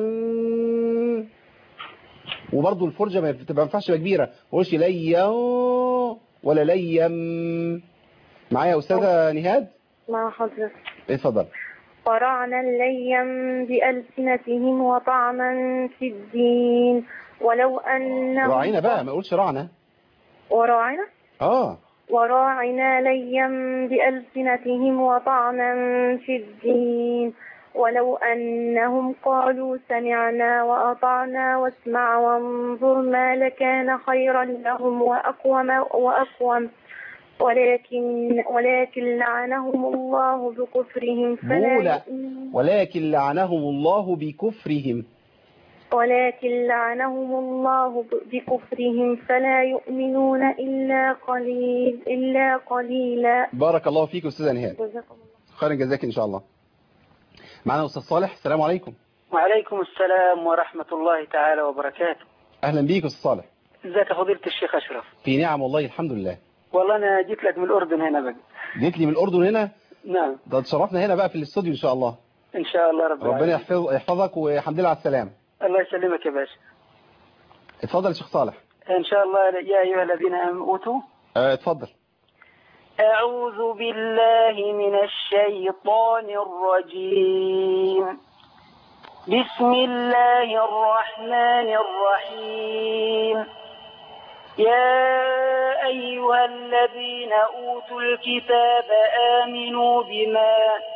وبرضه الفرجة ما ينفعش تبقى كبيرة، ما تقولش ليا ولا ليم. معايا يا أستاذة نهاد؟ مع حضرتك. اتفضل. ورعنا ليا بألسنتهم وطعنا في الدين ولو أنهم راعينا بقى، ما اقولش رعنا. وراعنا؟ اه وراعنا ليا بألسنتهم وطعنا في الدين ولو أنهم قالوا سمعنا وأطعنا واسمع وانظرنا لكان خيرا لهم وأقوم وأقوم ولكن ولكن لعنهم الله بكفرهم فلا ولكن لعنهم الله بكفرهم ولكن لعنهم الله بكفرهم فلا يؤمنون إلا قليل إلا قليلا. بارك الله فيك أستاذة نهاد، خير جزاك إن شاء الله. معنا أستاذ صالح. السلام عليكم. وعليكم السلام ورحمة الله تعالى وبركاته. أهلا بيك أستاذ صالح. ازيك يا فضيلة الشيخ أشرف؟ في نعم والله الحمد لله. والله أنا جيت لك من الأردن هنا بقى. جيت لي من الأردن هنا؟ نعم. ده تشرفنا هنا بقى في الاستوديو إن شاء الله. إن شاء الله رب العالمين. ربنا يحفظ يحفظك والحمد لله على السلامة. الله يسلمك يا باشا. اتفضل يا شيخ صالح. إن شاء الله. يا أيها الذين أوتوا. اه اتفضل. أعوذ بالله من الشيطان الرجيم بسم الله الرحمن الرحيم. يا أيها الذين أوتوا الكتاب آمنوا بما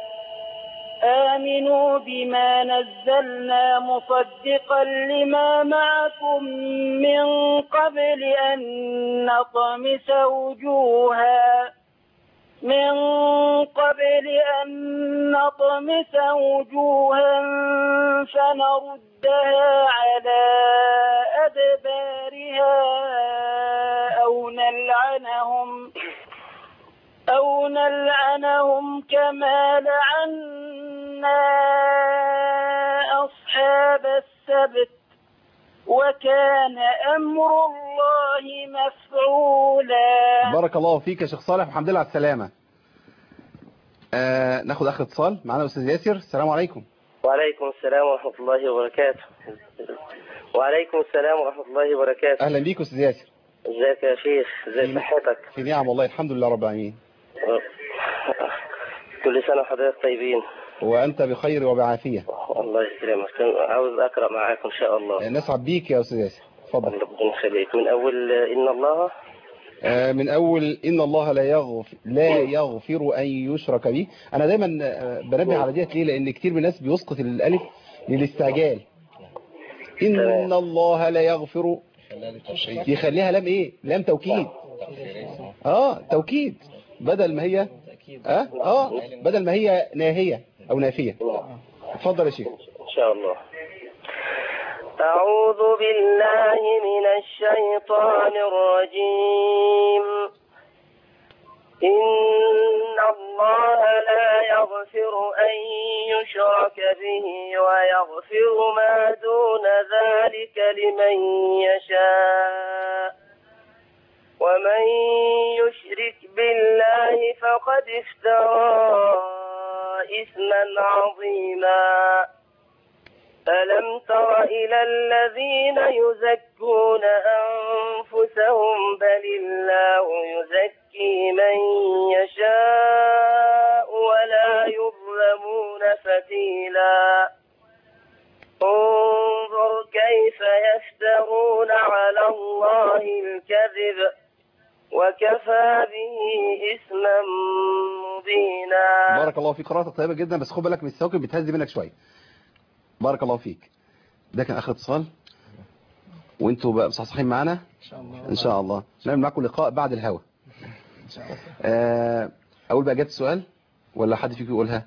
آمنوا بما نزلنا مصدقا لما معكم من قبل أن نطمس وجوها من قبل أن نطمس وجوها فنردها على أدبارها أو نلعنهم أو نلعنهم كما لعنا أصحاب السبت وكان أمر الله مفعولا. بارك الله فيك يا شيخ صالح والحمد لله على السلامة. آه ناخد آخر اتصال. معنا أستاذ ياسر. السلام عليكم. وعليكم السلام ورحمة الله وبركاته. وعليكم السلام ورحمة الله وبركاته. أهلا بيك أستاذ ياسر. ازيك يا شيخ؟ ازي صحتك؟ في نعم والله الحمد لله رب العالمين. كل سنة وحضرتك طيبين. وأنت بخير وبعافية. الله يسلمك. عاوز أقرأ معاكم إن شاء الله. نسعد بيك يا أستاذ ياسر. اتفضل. ربنا يخليك. من أول إن الله. آه من اول ان الله لا يغفر لا يغفر ان يشرك به. انا دايما بنبه على ديت ليه؟ لان كتير من الناس بيسقط الالف للاستعجال. ان الله لا يغفر يخليها لام ايه؟ لام توكيد. اه توكيد بدل ما هي اه اه بدل ما هي ناهيه او نافيه. اتفضل يا شيخ. ان شاء الله. أعوذ بالله من الشيطان الرجيم. إن الله لا يغفر أن يشرك به ويغفر ما دون ذلك لمن يشاء ومن يشرك بالله فقد افترى إثما عظيما. ألم تر إلى الذين يزكون أنفسهم بل الله يزكي من يشاء ولا يظلمون فتيلا. انظر كيف يفترون على الله الكذب وكفى به إثما مبينا. بارك الله فيك، قراءتك طيبة جدا بس خد بالك من السواكب بتهز منك شوية. بارك الله فيك. ده كان اخر اتصال وانتوا بقى مصحصحين معانا ان شاء الله. ان شاء الله نعمل معاكم لقاء بعد الهوا ان شاء الله. آه اقول بقى جت السؤال ولا حد فيكم يقولها؟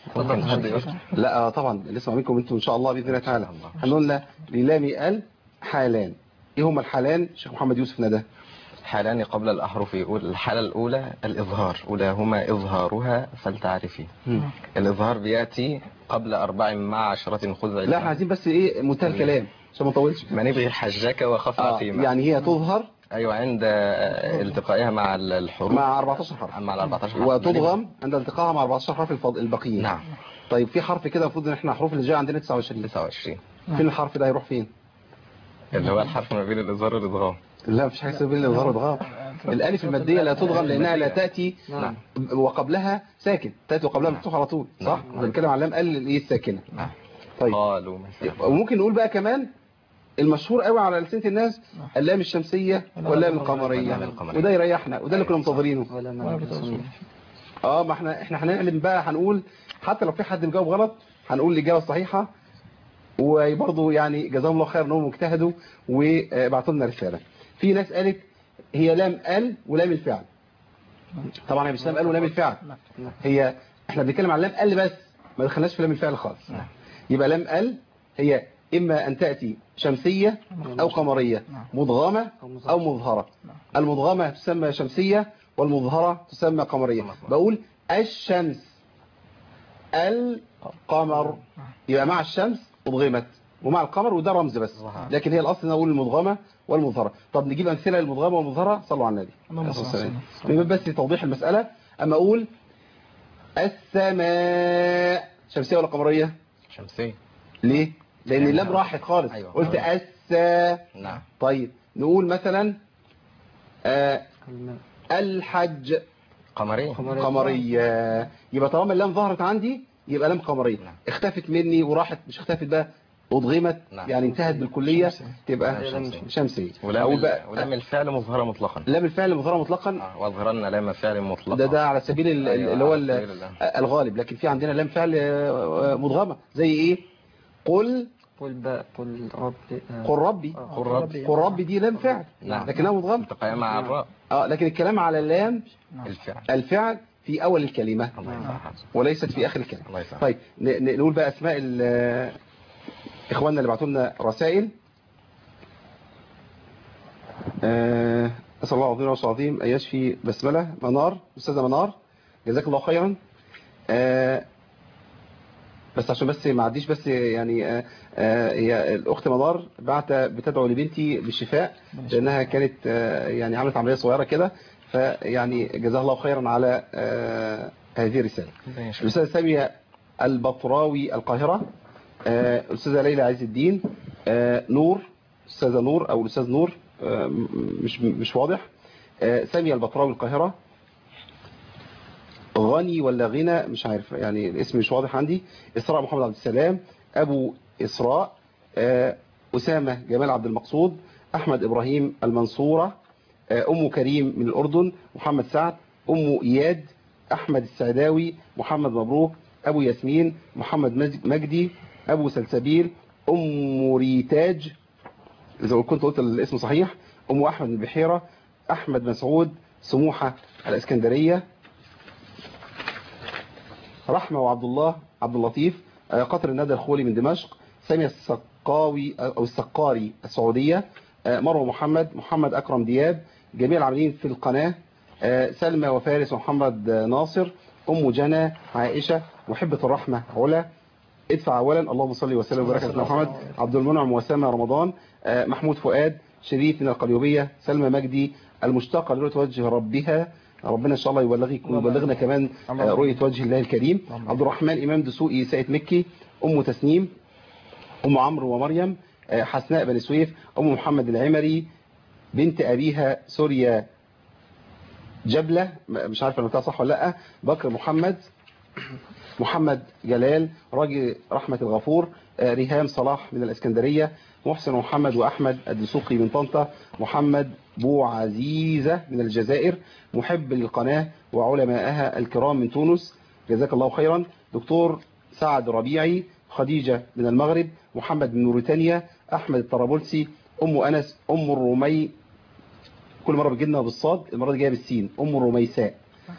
لا طبعا نسمع منكم انتوا ان شاء الله باذن الله تعالى. هنقول للام ال حالان. ايه هما الحالان شيخ محمد يوسف ندى؟ حالان قبل الأحرف. الحالة الأولى الإظهار، أولاهما إظهارها فلتعرفي. الإظهار بيأتي قبل أربع مع عشرة خذ علما. لا احنا عايزين بس ايه منتهى الكلام عشان ما نطولش. ما نبغي حجك وخف عقيمة. آه يعني هي تظهر أيوة عند التقائها مع الحروف مع أربعتاشر حرف مع ال أربعتاشر حرف وتضغم عند التقائها مع أربعتاشر حرف الباقيين. نعم. طيب في حرف كده المفروض ان احنا الحروف اللي جايه عندنا تسعة وعشرين. تسعة وعشرين. فين الحرف ده هيروح فين؟ اللي هو الحرف ما بين الإظهار والإدغام. لا مفيش حاجه اسمها بين الإظهار والإدغام. الألف المادية لا تضغم لأنها لا تأتي نعم. وقبلها ساكن، تأتي وقبلها مفتوح على طول صح؟ بنتكلم عن لام ال الايه الساكنه. نعم. طيب قالوا وممكن نقول بقى كمان المشهور قوي على لسانة الناس اللام الشمسية واللام القمرية، وده يريحنا وده اللي كنا منتظرينه. اه ما احنا احنا هنعلم بقى، هنقول حتى لو في حد مجاوب غلط هنقول الإجابة الصحيحة، وبرضه يعني جزاهم الله خير انهم اجتهدوا وبعتوا لنا رسالة. في ناس قالت هي لام ال ولام الفعل. طبعا هي مش لام ال ولام الفعل، هي احنا بنتكلم عن لام ال بس ما دخلناش في لام الفعل خالص. يبقى لام ال هي اما ان تاتي شمسيه او قمريه، مدغمه او مظهره. المدغمه تسمى شمسيه والمظهره تسمى قمريه. بقول الشمس القمر، يبقى مع الشمس ادغمت ومع القمر وده رمز بس، لكن هي الاصل نقول المدغمه والمظهره. طب نجيب امثله للمدغمه والمظهره. صلوا على النبي من بس توضيح المساله. اما اقول السماء شمسيه ولا قمريه؟ شمسيه. ليه؟ لان اللام راحت خالص. أيوة. قلت السا. نعم. طيب نقول مثلا آه الحج قمريه. قمريه. يبقى طالما اللام ظهرت عندي يبقى لام قمريه. نعم. اختفت مني وراحت، مش اختفت بقى أضغمت. نعم. يعني انتهت بالكلية شمسية. تبقى شمسية, شمسية. ولام, ولام الفعل مظهرة مطلقا. لام الفعل مظهرة مطلقا. آه. واظهرنا لام فعل مطلقا. ده ده على سبيل ال أيوة اللي هو الغالب، لكن في عندنا لام فعل مدغمة زي ايه؟ قل قل بقى قل ربي قل ربي قل ربي قل ربي دي لام فعل. نعم. لكنها مدغمة التقاء مع الراء. اه لكن الكلام على اللام الفعل الفعل في اول الكلمة وليست في اخر الكلمة. طيب نقول بقى اسماء إخواننا اللي بعتوا لنا رسائل. أه أسأل الله العظيم والعظيم أن يشفي بسملة منار، أستاذة منار جزاك الله خيرا. أه بس عشان بس ما عديش بس يعني أه هي الأخت منار بعت بتدعو لبنتي بالشفاء لأنها كانت أه يعني عملت عملية صغيرة كده، فيعني جزاها الله خيرا على أه هذه الرسالة. الأستاذة سامية البطراوي القاهرة، الأستاذة ليلى عز الدين، نور أستاذة نور أو الأستاذ نور مش مش واضح، سامية البطراوي القاهرة، غني ولا غنى مش عارف يعني الاسم مش واضح عندي، إسراء محمد عبد السلام، أبو إسراء، أسامة جمال عبد المقصود، أحمد إبراهيم المنصورة، أم كريم من الأردن، محمد سعد، أم إياد، أحمد السعداوي، محمد مبروك، أبو ياسمين، محمد مجدي، أبو سلسبيل، أم ريتاج إذا كنت قلت الاسم صحيح، أم أحمد من البحيرة، أحمد مسعود، سموحة الإسكندرية، رحمة وعبد الله عبد اللطيف، قطر الندى الخولي من دمشق، سامية السقاوي أو السقاري السعودية، مروة محمد، محمد أكرم دياب، جميع العاملين في القناة، سلمى وفارس ومحمد ناصر، أم جنى، عائشة، محبة الرحمة علا، ادفع أولا، اللهم صل وسلم وبارك على محمد، عبد المنعم وسامة رمضان، محمود فؤاد، شريف من القليوبية، سلمى مجدي، المشتاقة لرؤية وجه ربها، ربنا إن شاء الله يبلغك ويبلغنا كمان رؤية وجه الله الكريم، عبد الرحمن إمام دسوقي سيد مكي، أم تسنيم، أم عمرو ومريم، حسناء بن سويف، أم محمد العمري، بنت أبيها سوريا جبلة، مش عارف أنا صح ولا لأ، بكر محمد، محمد جلال، راجي رحمة الغفور، ريهام صلاح من الإسكندرية، محسن ومحمد وأحمد الدسوقي من طنطا، محمد بو عزيزة من الجزائر، محب للقناة وعلمائها الكرام من تونس، جزاك الله خيرا، دكتور سعد ربيعي، خديجة من المغرب، محمد من موريتانيا، أحمد الطرابلسي، أم أنس، أم الرومي، كل مرة بتجيلنا بالصاد، المرة دي جايه بالسين، أم الروميساء.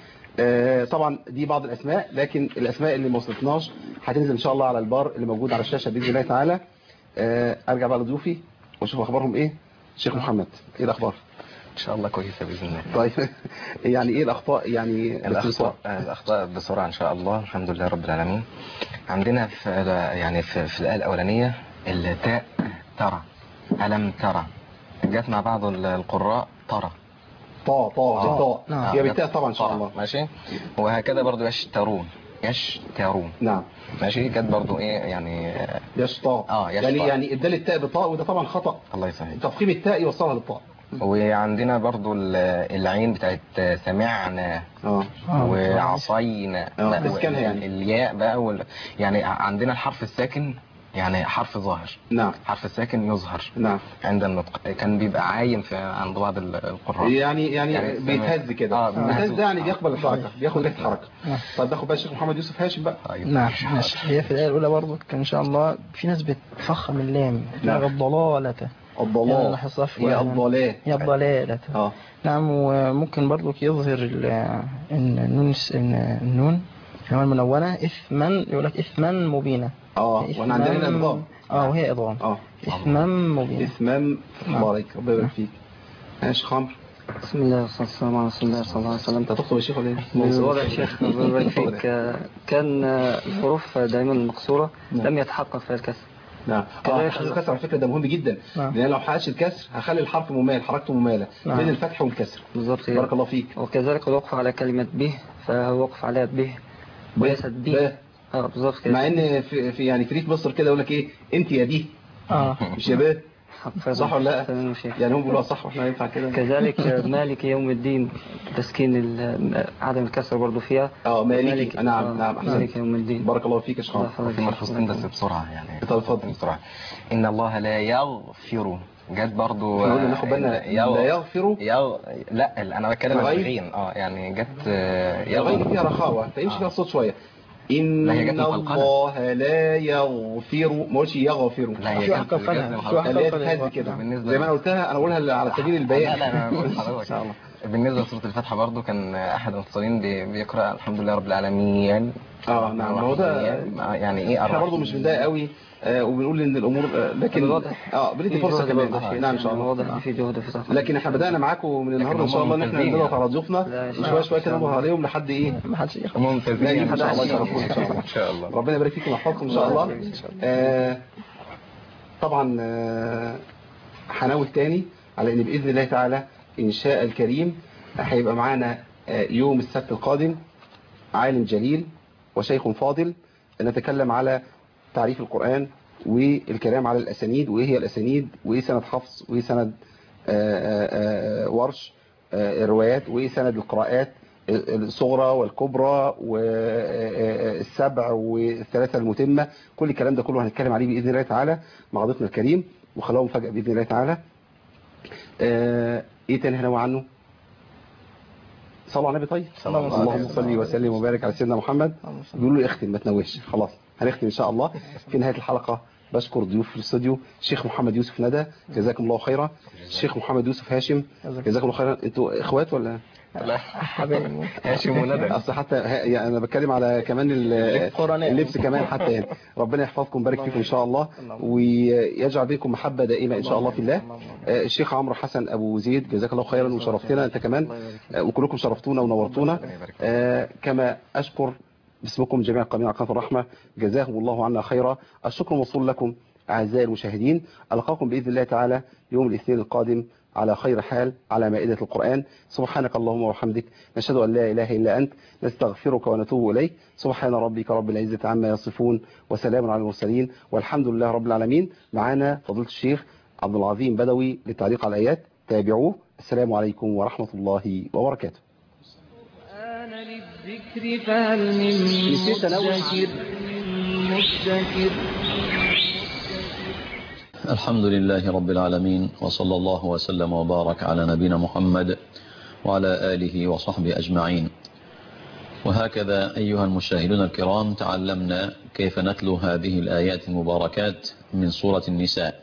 آه طبعا دي بعض الأسماء، لكن الأسماء اللي ما وصلتناش هتنزل إن شاء الله على البار اللي موجود على الشاشة بإذن الله تعالى. آه أرجع بقى لضيوفي وأشوف أخبارهم إيه. شيخ محمد، إيه الأخبار؟ إن شاء الله كويسة بإذن الله. طيب يعني إيه الأخطاء؟ يعني الأخطاء الأخطاء بسرعة إن شاء الله. الحمد لله رب العالمين. عندنا في يعني في, في الآية الأولانية التاء ترى، ألم ترى، جت مع بعض القراء ترى، طا طا طا نعم. هي بالتاء طبعا إن شاء الله. ماشي. وهكذا برضو يشترون، يشترون. نعم ماشي. كانت برضو ايه يعني يشطاء. اه يشطاء. يعني يعني ابدال التاء بطاء، وده طبعا خطأ. الله يسهل. تفخيم التاء يوصلها للطاء. وعندنا برضو العين بتاعت سمعنا اه وعصينا تسكنها يعني الياء بقى وال... يعني عندنا الحرف الساكن يعني حرف ظاهر. نعم. حرف الساكن يظهر. نعم. عند النطق كان بيبقى عايم في عند بعض القراء. يعني يعني, يعني بيتهز كده. اه بيتهز ده يعني بيقبل الحركه، بياخد ريحه الحركه. طيب ناخد بقى الشيخ محمد يوسف هاشم بقى. طيب. نعم ماشي. هي في الايه الاولى برضه كان ان شاء الله في ناس بتفخم اللام. نعم. الضلاله. الضلال. هي الضلال. هي الضلاله. اه نعم. وممكن برضه يظهر النون النون اللي هو الملونه اثما، يقول لك اثما مبينا. اه وانا عندنا هنا اضغام. اه وهي اضغام. اه اثمام مبين. اثمام. الله عليك، ربنا يبارك فيك. ماشي خمر. بسم الله والصلاه والسلام على رسول الله صلى الله عليه وسلم. انت تخطب يا شيخ ولا ايه؟ بالوضع يا شيخ ربنا يبارك فيك. كان الحروف دائما المقصوره لم يتحقق فيها الكسر. نعم. اه الكسر على فكره ده مهم جدا. نعم. لان لو حققش الكسر هخلي الحرف ممال، حركته مماله نعم. بين الفتح والكسر. بالظبط. بارك الله فيك. وكذلك الوقف على كلمه به، فهو وقف عليها به وليست به. اه بالظبط كده. مع ان في, في يعني في ريف مصر كده يقول لك ايه انت يا دي. اه مش يا باه. صح ولا لا؟ يعني هم بيقولوا صح واحنا ينفع كده. كذلك مالك يوم الدين، تسكين عدم الكسر برضه فيها. اه مالك. نعم نعم احسنت. مالك يوم الدين. بارك الله فيك يا شيخ. في ملحوظتين بس بسرعه يعني. اتفضل بسرعه. ان الله لا يغفر، جت برضو احنا ناخد بالنا يغ... لا يغفر. يغ... لا انا بتكلم عن الغين. اه يعني جت يغفر فيها رخاوه فيمشي فيها الصوت شويه. إن الله لا يغفر، ما قلتش يغفر. لا هي جت كده كده زي ما انا قلتها، انا اقولها على سبيل البيان. لا لا انا بقول لحضرتك بالنسبه لسوره الفاتحه برضو كان احد المفسرين بيقرا الحمد لله رب العالمين. اه نعم. هو ده يعني ايه احنا برضو مش بنضايق قوي آه وبنقول ان الامور آه لكن اه بندي فرصه كمان. نعم ان شاء الله. واضح في جهد في صح. لكن احنا بدانا معاكم من النهارده ان شاء الله ان احنا نضغط على ضيوفنا شويه شويه كده نضغط عليهم لحد ايه ما حدش يخاف. ممتازين ان شاء الله يشرفونا ان شاء الله. ان شاء الله. ربنا يبارك فيكم ويحفظكم ان شاء الله. آه طبعا آه هناوي تاني على ان باذن الله تعالى ان شاء الكريم هيبقى معانا آه يوم السبت القادم عالم جليل وشيخ فاضل نتكلم على تعريف القرآن والكلام على الأسانيد، وإيه هي الأسانيد، وإيه سند حفص، وإيه سند آآ آآ ورش الروايات، وإيه سند القراءات الصغرى والكبرى والسبع والثلاثة المتمة. كل الكلام ده كله هنتكلم عليه بإذن الله تعالى مع ضيفنا الكريم، وخلوه مفاجأة بإذن الله تعالى. آه ايه تاني هنوع عنه؟ صلوا على النبي. طيب اللهم صل وسلم وبارك على سيدنا محمد. بيقولوا لي اختم ما تنوش. خلاص هنختم ان شاء الله. في نهايه الحلقه بشكر ضيوف في الاستوديو الشيخ محمد يوسف ندى جزاكم الله خيرا، الشيخ محمد يوسف هاشم جزاكم الله خيرا. انتوا اخوات ولا لا حبايبي هاشم وندى. اصل حتى يعني انا بتكلم على كمان اللبس كمان حتى يعني. ربنا يحفظكم ويبارك فيكم ان شاء الله ويجعل بينكم محبه دائمه ان شاء الله في الله. الشيخ عمرو حسن ابو زيد جزاك الله خيرا وشرفتنا انت كمان وكلكم شرفتونا ونورتونا. كما اشكر باسمكم جميع قناه قناه الرحمه جزاهم الله عنا خيرا. الشكر موصول لكم اعزائي المشاهدين. القاكم باذن الله تعالى يوم الاثنين القادم على خير حال على مائدة القرآن. سبحانك اللهم وبحمدك نشهد أن لا إله إلا أنت نستغفرك ونتوب إليك. سبحان ربك رب العزة عما يصفون وسلام على المرسلين والحمد لله رب العالمين. معنا فضيلة الشيخ عبد العظيم بدوي للتعليق على الآيات. تابعوه. السلام عليكم ورحمة الله وبركاته. الآن للذكر فهل من مدكر مدكر. الحمد لله رب العالمين وصلى الله وسلم وبارك على نبينا محمد وعلى آله وصحبه أجمعين. وهكذا أيها المشاهدون الكرام تعلمنا كيف نتلو هذه الآيات المباركات من سورة النساء.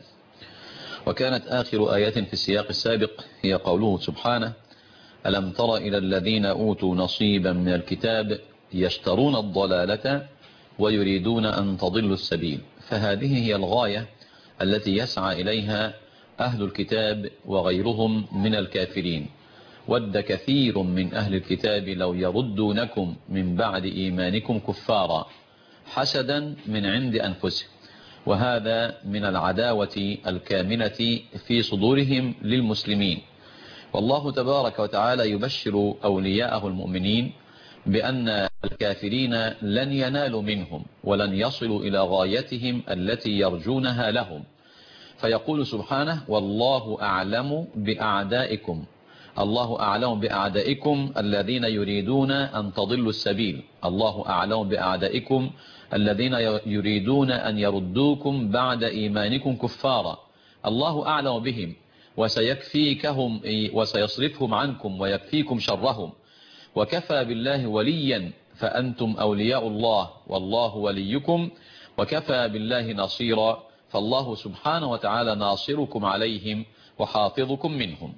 وكانت آخر آية في السياق السابق هي قوله سبحانه ألم تر إلى الذين أوتوا نصيبا من الكتاب يشترون الضلالة ويريدون أن تضلوا السبيل. فهذه هي الغاية التي يسعى إليها أهل الكتاب وغيرهم من الكافرين. ود كثير من أهل الكتاب لو يردونكم من بعد إيمانكم كفارا حسدا من عند أنفسهم، وهذا من العداوة الكامنة في صدورهم للمسلمين. والله تبارك وتعالى يبشر أولياءه المؤمنين بأن الكافرين لن ينالوا منهم ولن يصلوا إلى غايتهم التي يرجونها لهم. فيقول سبحانه والله أعلم بأعدائكم الله أعلم بأعدائكم الذين يريدون أن تضلوا السبيل. الله أعلم بأعدائكم الذين يريدون أن يردوكم بعد إيمانكم كفارا. الله أعلم بهم وسيكفيكهم وسيصرفهم عنكم ويكفيكم شرهم. وكفى بالله وليا فأنتم أولياء الله والله وليكم وكفى بالله نصيرا. فالله سبحانه وتعالى ناصركم عليهم وحافظكم منهم.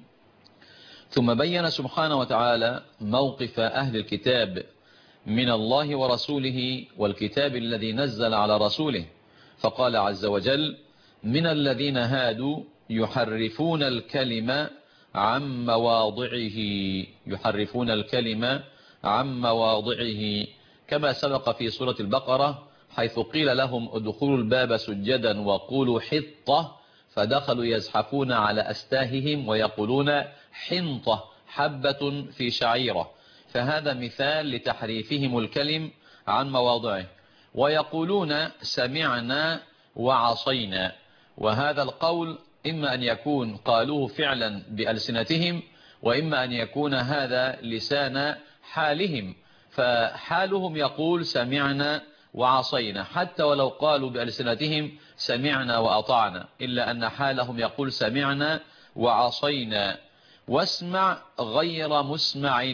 ثم بين سبحانه وتعالى موقف أهل الكتاب من الله ورسوله والكتاب الذي نزل على رسوله. فقال عز وجل من الذين هادوا يحرفون الكلمة عن مواضعه يحرفون الكلمة عن مواضعه كما سبق في سورة البقرة حيث قيل لهم ادخلوا الباب سجدا وقولوا حطة فدخلوا يزحفون على أستاههم ويقولون حنطة حبة في شعيرة. فهذا مثال لتحريفهم الكلم عن مواضعه. ويقولون سمعنا وعصينا، وهذا القول إما أن يكون قالوه فعلا بألسنتهم وإما أن يكون هذا لسان حالهم. فحالهم يقول سمعنا وعصينا حتى ولو قالوا بألسنتهم سمعنا وأطعنا، إلا أن حالهم يقول سمعنا وعصينا. واسمع غير مسمع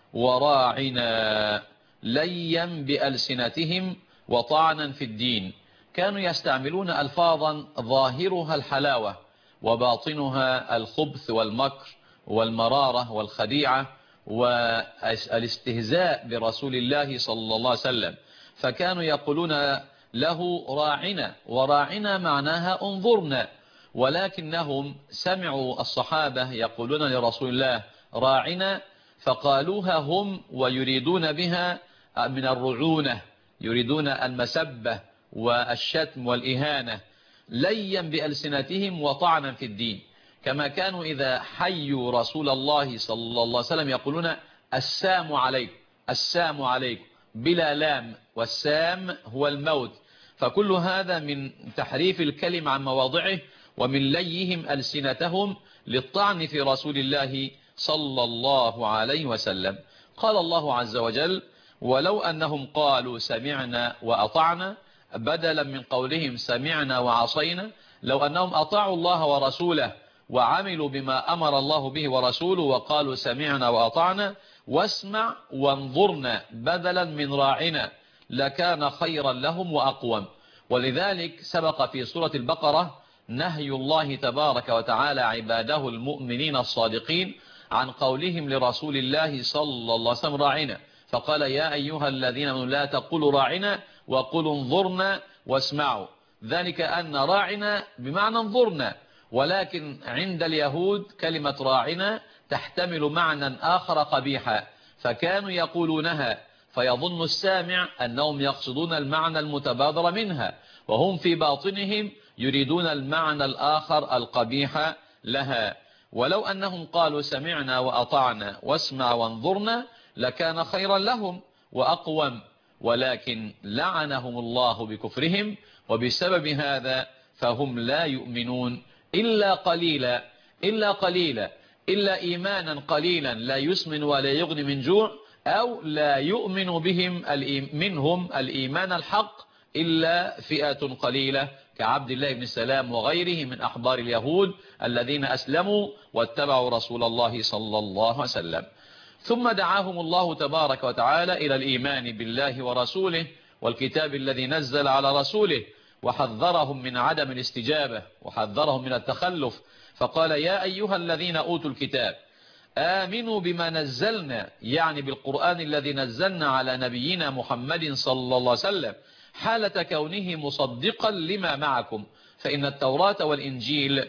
وراعنا ليا بألسنتهم وطعنا في الدين. كانوا يستعملون ألفاظا ظاهرها الحلاوة وباطنها الخبث والمكر والمرارة والخديعة والاستهزاء برسول الله صلى الله عليه وسلم. فكانوا يقولون له راعنا، وراعنا معناها انظرنا، ولكنهم سمعوا الصحابة يقولون لرسول الله راعنا فقالوها هم ويريدون بها من الرعونة، يريدون المسبة والشتم والإهانة ليا بألسنتهم وطعنا في الدين. كما كانوا إذا حيوا رسول الله صلى الله عليه وسلم يقولون السام عليك السام عليك بلا لام، والسام هو الموت. فكل هذا من تحريف الكلم عن مواضعه ومن ليهم ألسنتهم للطعن في رسول الله صلى الله عليه وسلم. قال الله عز وجل ولو أنهم قالوا سمعنا وأطعنا بدلا من قولهم سمعنا وعصينا، لو أنهم أطاعوا الله ورسوله وعملوا بما أمر الله به ورسوله وقالوا سمعنا وأطعنا واسمع وانظرنا بدلا من راعنا لكان خيرا لهم وأقوم. ولذلك سبق في سورة البقرة نهي الله تبارك وتعالى عباده المؤمنين الصادقين عن قولهم لرسول الله صلى الله عليه وسلم راعنا، فقال يا أيها الذين آمنوا لا تقولوا راعنا وقولوا انظرنا واسمعوا. ذلك أن راعنا بمعنى انظرنا، ولكن عند اليهود كلمة راعنا تحتمل معنى آخر قبيحا، فكانوا يقولونها فيظن السامع أنهم يقصدون المعنى المتبادر منها، وهم في باطنهم يريدون المعنى الآخر القبيح لها. ولو أنهم قالوا سمعنا وأطعنا واسمع وانظرنا لكان خيرا لهم وأقوم، ولكن لعنهم الله بكفرهم، وبسبب هذا فهم لا يؤمنون إلا قليلا إلا قليلا إلا إيمانا قليلا لا يسمن ولا يغني من جوع، أو لا يؤمن بهم منهم الإيمان الحق إلا فئة قليلة كعبد الله بن سلام وغيره من أحبار اليهود الذين أسلموا واتبعوا رسول الله صلى الله عليه وسلم. ثم دعاهم الله تبارك وتعالى إلى الإيمان بالله ورسوله والكتاب الذي نزل على رسوله، وحذرهم من عدم الاستجابة وحذرهم من التخلف، فقال يا أيها الذين أوتوا الكتاب آمنوا بما نزلنا، يعني بالقرآن الذي نزلنا على نبينا محمد صلى الله عليه وسلم، حالة كونه مصدقا لما معكم، فإن التوراة والإنجيل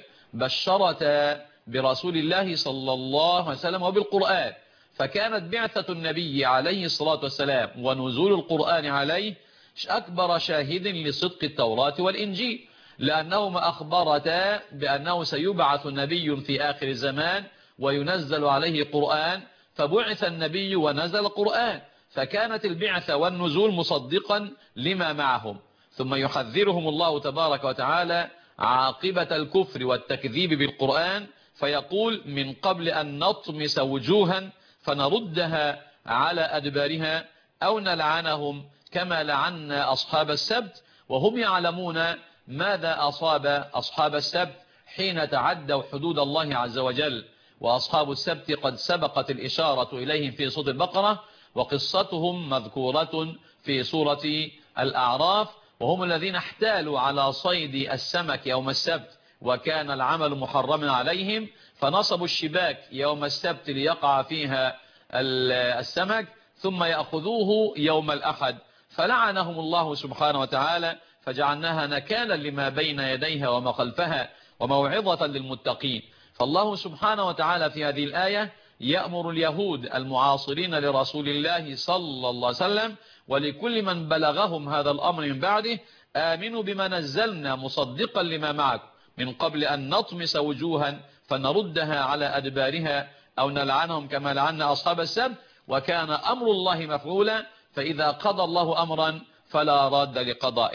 بشرتا برسول الله صلى الله عليه وسلم وبالقرآن، فكانت بعثة النبي عليه الصلاة والسلام ونزول القرآن عليه أكبر شاهد لصدق التوراة والإنجيل، لأنهما أخبرتا بأنه سيبعث نبي في آخر الزمان وينزل عليه قرآن، فبعث النبي ونزل القرآن، فكانت البعثة والنزول مصدقا لما معهم. ثم يحذرهم الله تبارك وتعالى عاقبة الكفر والتكذيب بالقرآن، فيقول من قبل أن نطمس وجوها فنردها على أدبارها أو نلعنهم كما لعنا أصحاب السبت، وهم يعلمون ماذا أصاب أصحاب السبت حين تعدوا حدود الله عز وجل. وأصحاب السبت قد سبقت الإشارة إليهم في سورة البقرة، وقصتهم مذكورة في سورة الأعراف، وهم الذين احتالوا على صيد السمك يوم السبت وكان العمل محرما عليهم، فنصبوا الشباك يوم السبت ليقع فيها السمك ثم يأخذوه يوم الأحد، فلعنهم الله سبحانه وتعالى، فجعلناها نكالا لما بين يديها وما خلفها وموعظة للمتقين. فالله سبحانه وتعالى في هذه الآية يأمر اليهود المعاصرين لرسول الله صلى الله عليه وسلم ولكل من بلغهم هذا الأمر من بعده آمنوا بما نزلنا مصدقا لما معكم من قبل أن نطمس وجوها فنردها على أدبارها أو نلعنهم كما لعنا أصحاب السبت، وكان أمر الله مفعولا، فإذا قضى الله أمرا فلا راد لقضائه.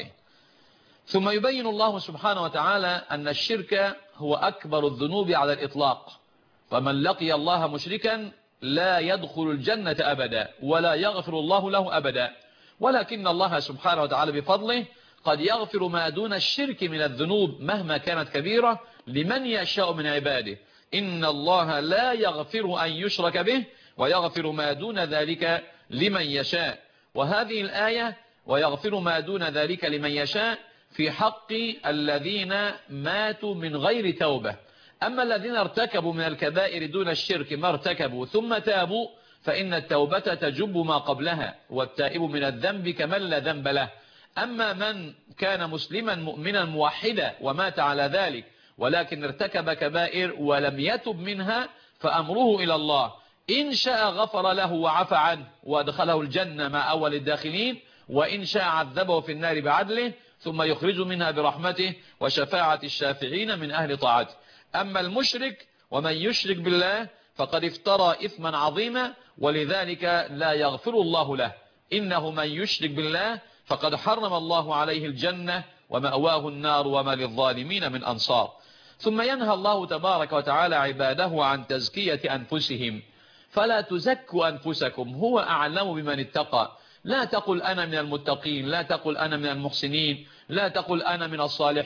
ثم يبين الله سبحانه وتعالى أن الشرك هو أكبر الذنوب على الإطلاق، فمن لقي الله مشركا لا يدخل الجنة أبدا ولا يغفر الله له أبدا، ولكن الله سبحانه وتعالى بفضله قد يغفر ما دون الشرك من الذنوب مهما كانت كبيرة لمن يشاء من عباده. إن الله لا يغفر أن يشرك به ويغفر ما دون ذلك لمن يشاء. وهذه الآية ويغفر ما دون ذلك لمن يشاء في حق الذين ماتوا من غير توبة. أما الذين ارتكبوا من الكبائر دون الشرك ما ارتكبوا ثم تابوا فإن التوبة تجب ما قبلها، والتائب من الذنب كمن لا ذنب له. أما من كان مسلما مؤمنا موحدا ومات على ذلك ولكن ارتكب كبائر ولم يتب منها فأمره إلى الله، إن شاء غفر له وعفى عنه وادخله الجنة مع أول الداخلين، وإن شاء عذبه في النار بعدله ثم يخرج منها برحمته وشفاعة الشافعين من أهل طاعته. أما المشرك ومن يشرك بالله فقد افترى إثما عظيما، ولذلك لا يغفر الله له. إنه من يشرك بالله فقد حرم الله عليه الجنة ومأواه النار وما للظالمين من أنصار. ثم ينهى الله تبارك وتعالى عباده عن تزكية أنفسهم، فلا تزكوا أنفسكم هو أعلم بمن اتقى. لا تقل أنا من المتقين، لا تقل أنا من المحسنين، لا تقل أنا من الصالحين،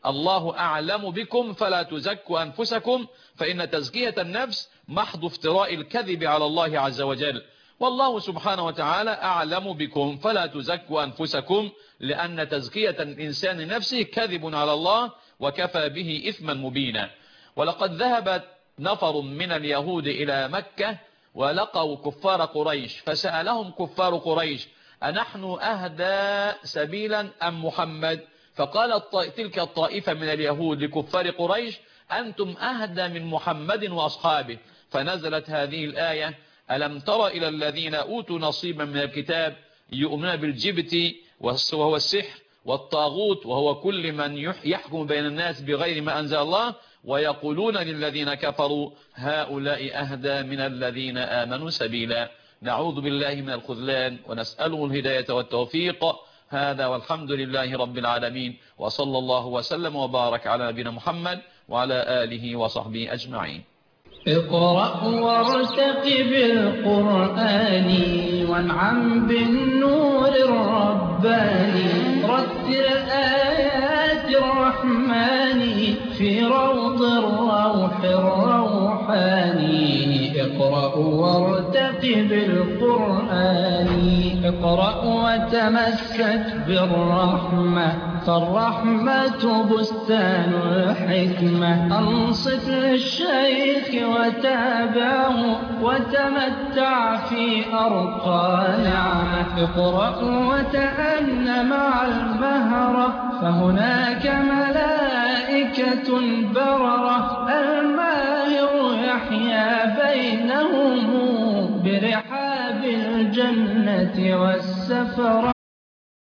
الله أعلم بكم فلا تزكوا أنفسكم فإن تزكية النفس محض افتراء الكذب على الله عز وجل. والله سبحانه وتعالى أعلم بكم فلا تزكوا أنفسكم، لأن تزكية الإنسان نفسه كذب على الله وكفى به إثما مبينا. ولقد ذهبت نفر من اليهود إلى مكة ولقوا كفار قريش، فسألهم كفار قريش: أنحن أهدى سبيلا أم محمد؟ فقالت تلك الطائفة من اليهود لكفار قريش: أنتم أهدى من محمد وأصحابه. فنزلت هذه الآية: ألم تر إلى الذين أوتوا نصيبا من الكتاب يؤمنون بالجبت وهو السحر والطاغوت وهو كل من يحكم بين الناس بغير ما أنزل الله، ويقولون للذين كفروا هؤلاء أهدى من الذين آمنوا سبيلا. نعوذ بالله من الخذلان ونسأله الهداية والتوفيق. هذا والحمد لله رب العالمين، وصلى الله وسلم وبارك على نبينا محمد وعلى آله وصحبه أجمعين. اقرأ وارتقب القرآن وانعم بالنور الرباني، رتل آيات الرحمن في روض الروح الروحاني. اقرأ وارتقب القرآن، اقرأ وتمسك بالرحمة، فالرحمة بستان الحكمة. أنصت للشيخ وتابعه وتمتع في أرقى نعمة. اقرأ وتأن مع المهرة، فهناك ملائكة بررة. الماهر يحيا بينهم برحاب الجنة والسفرة.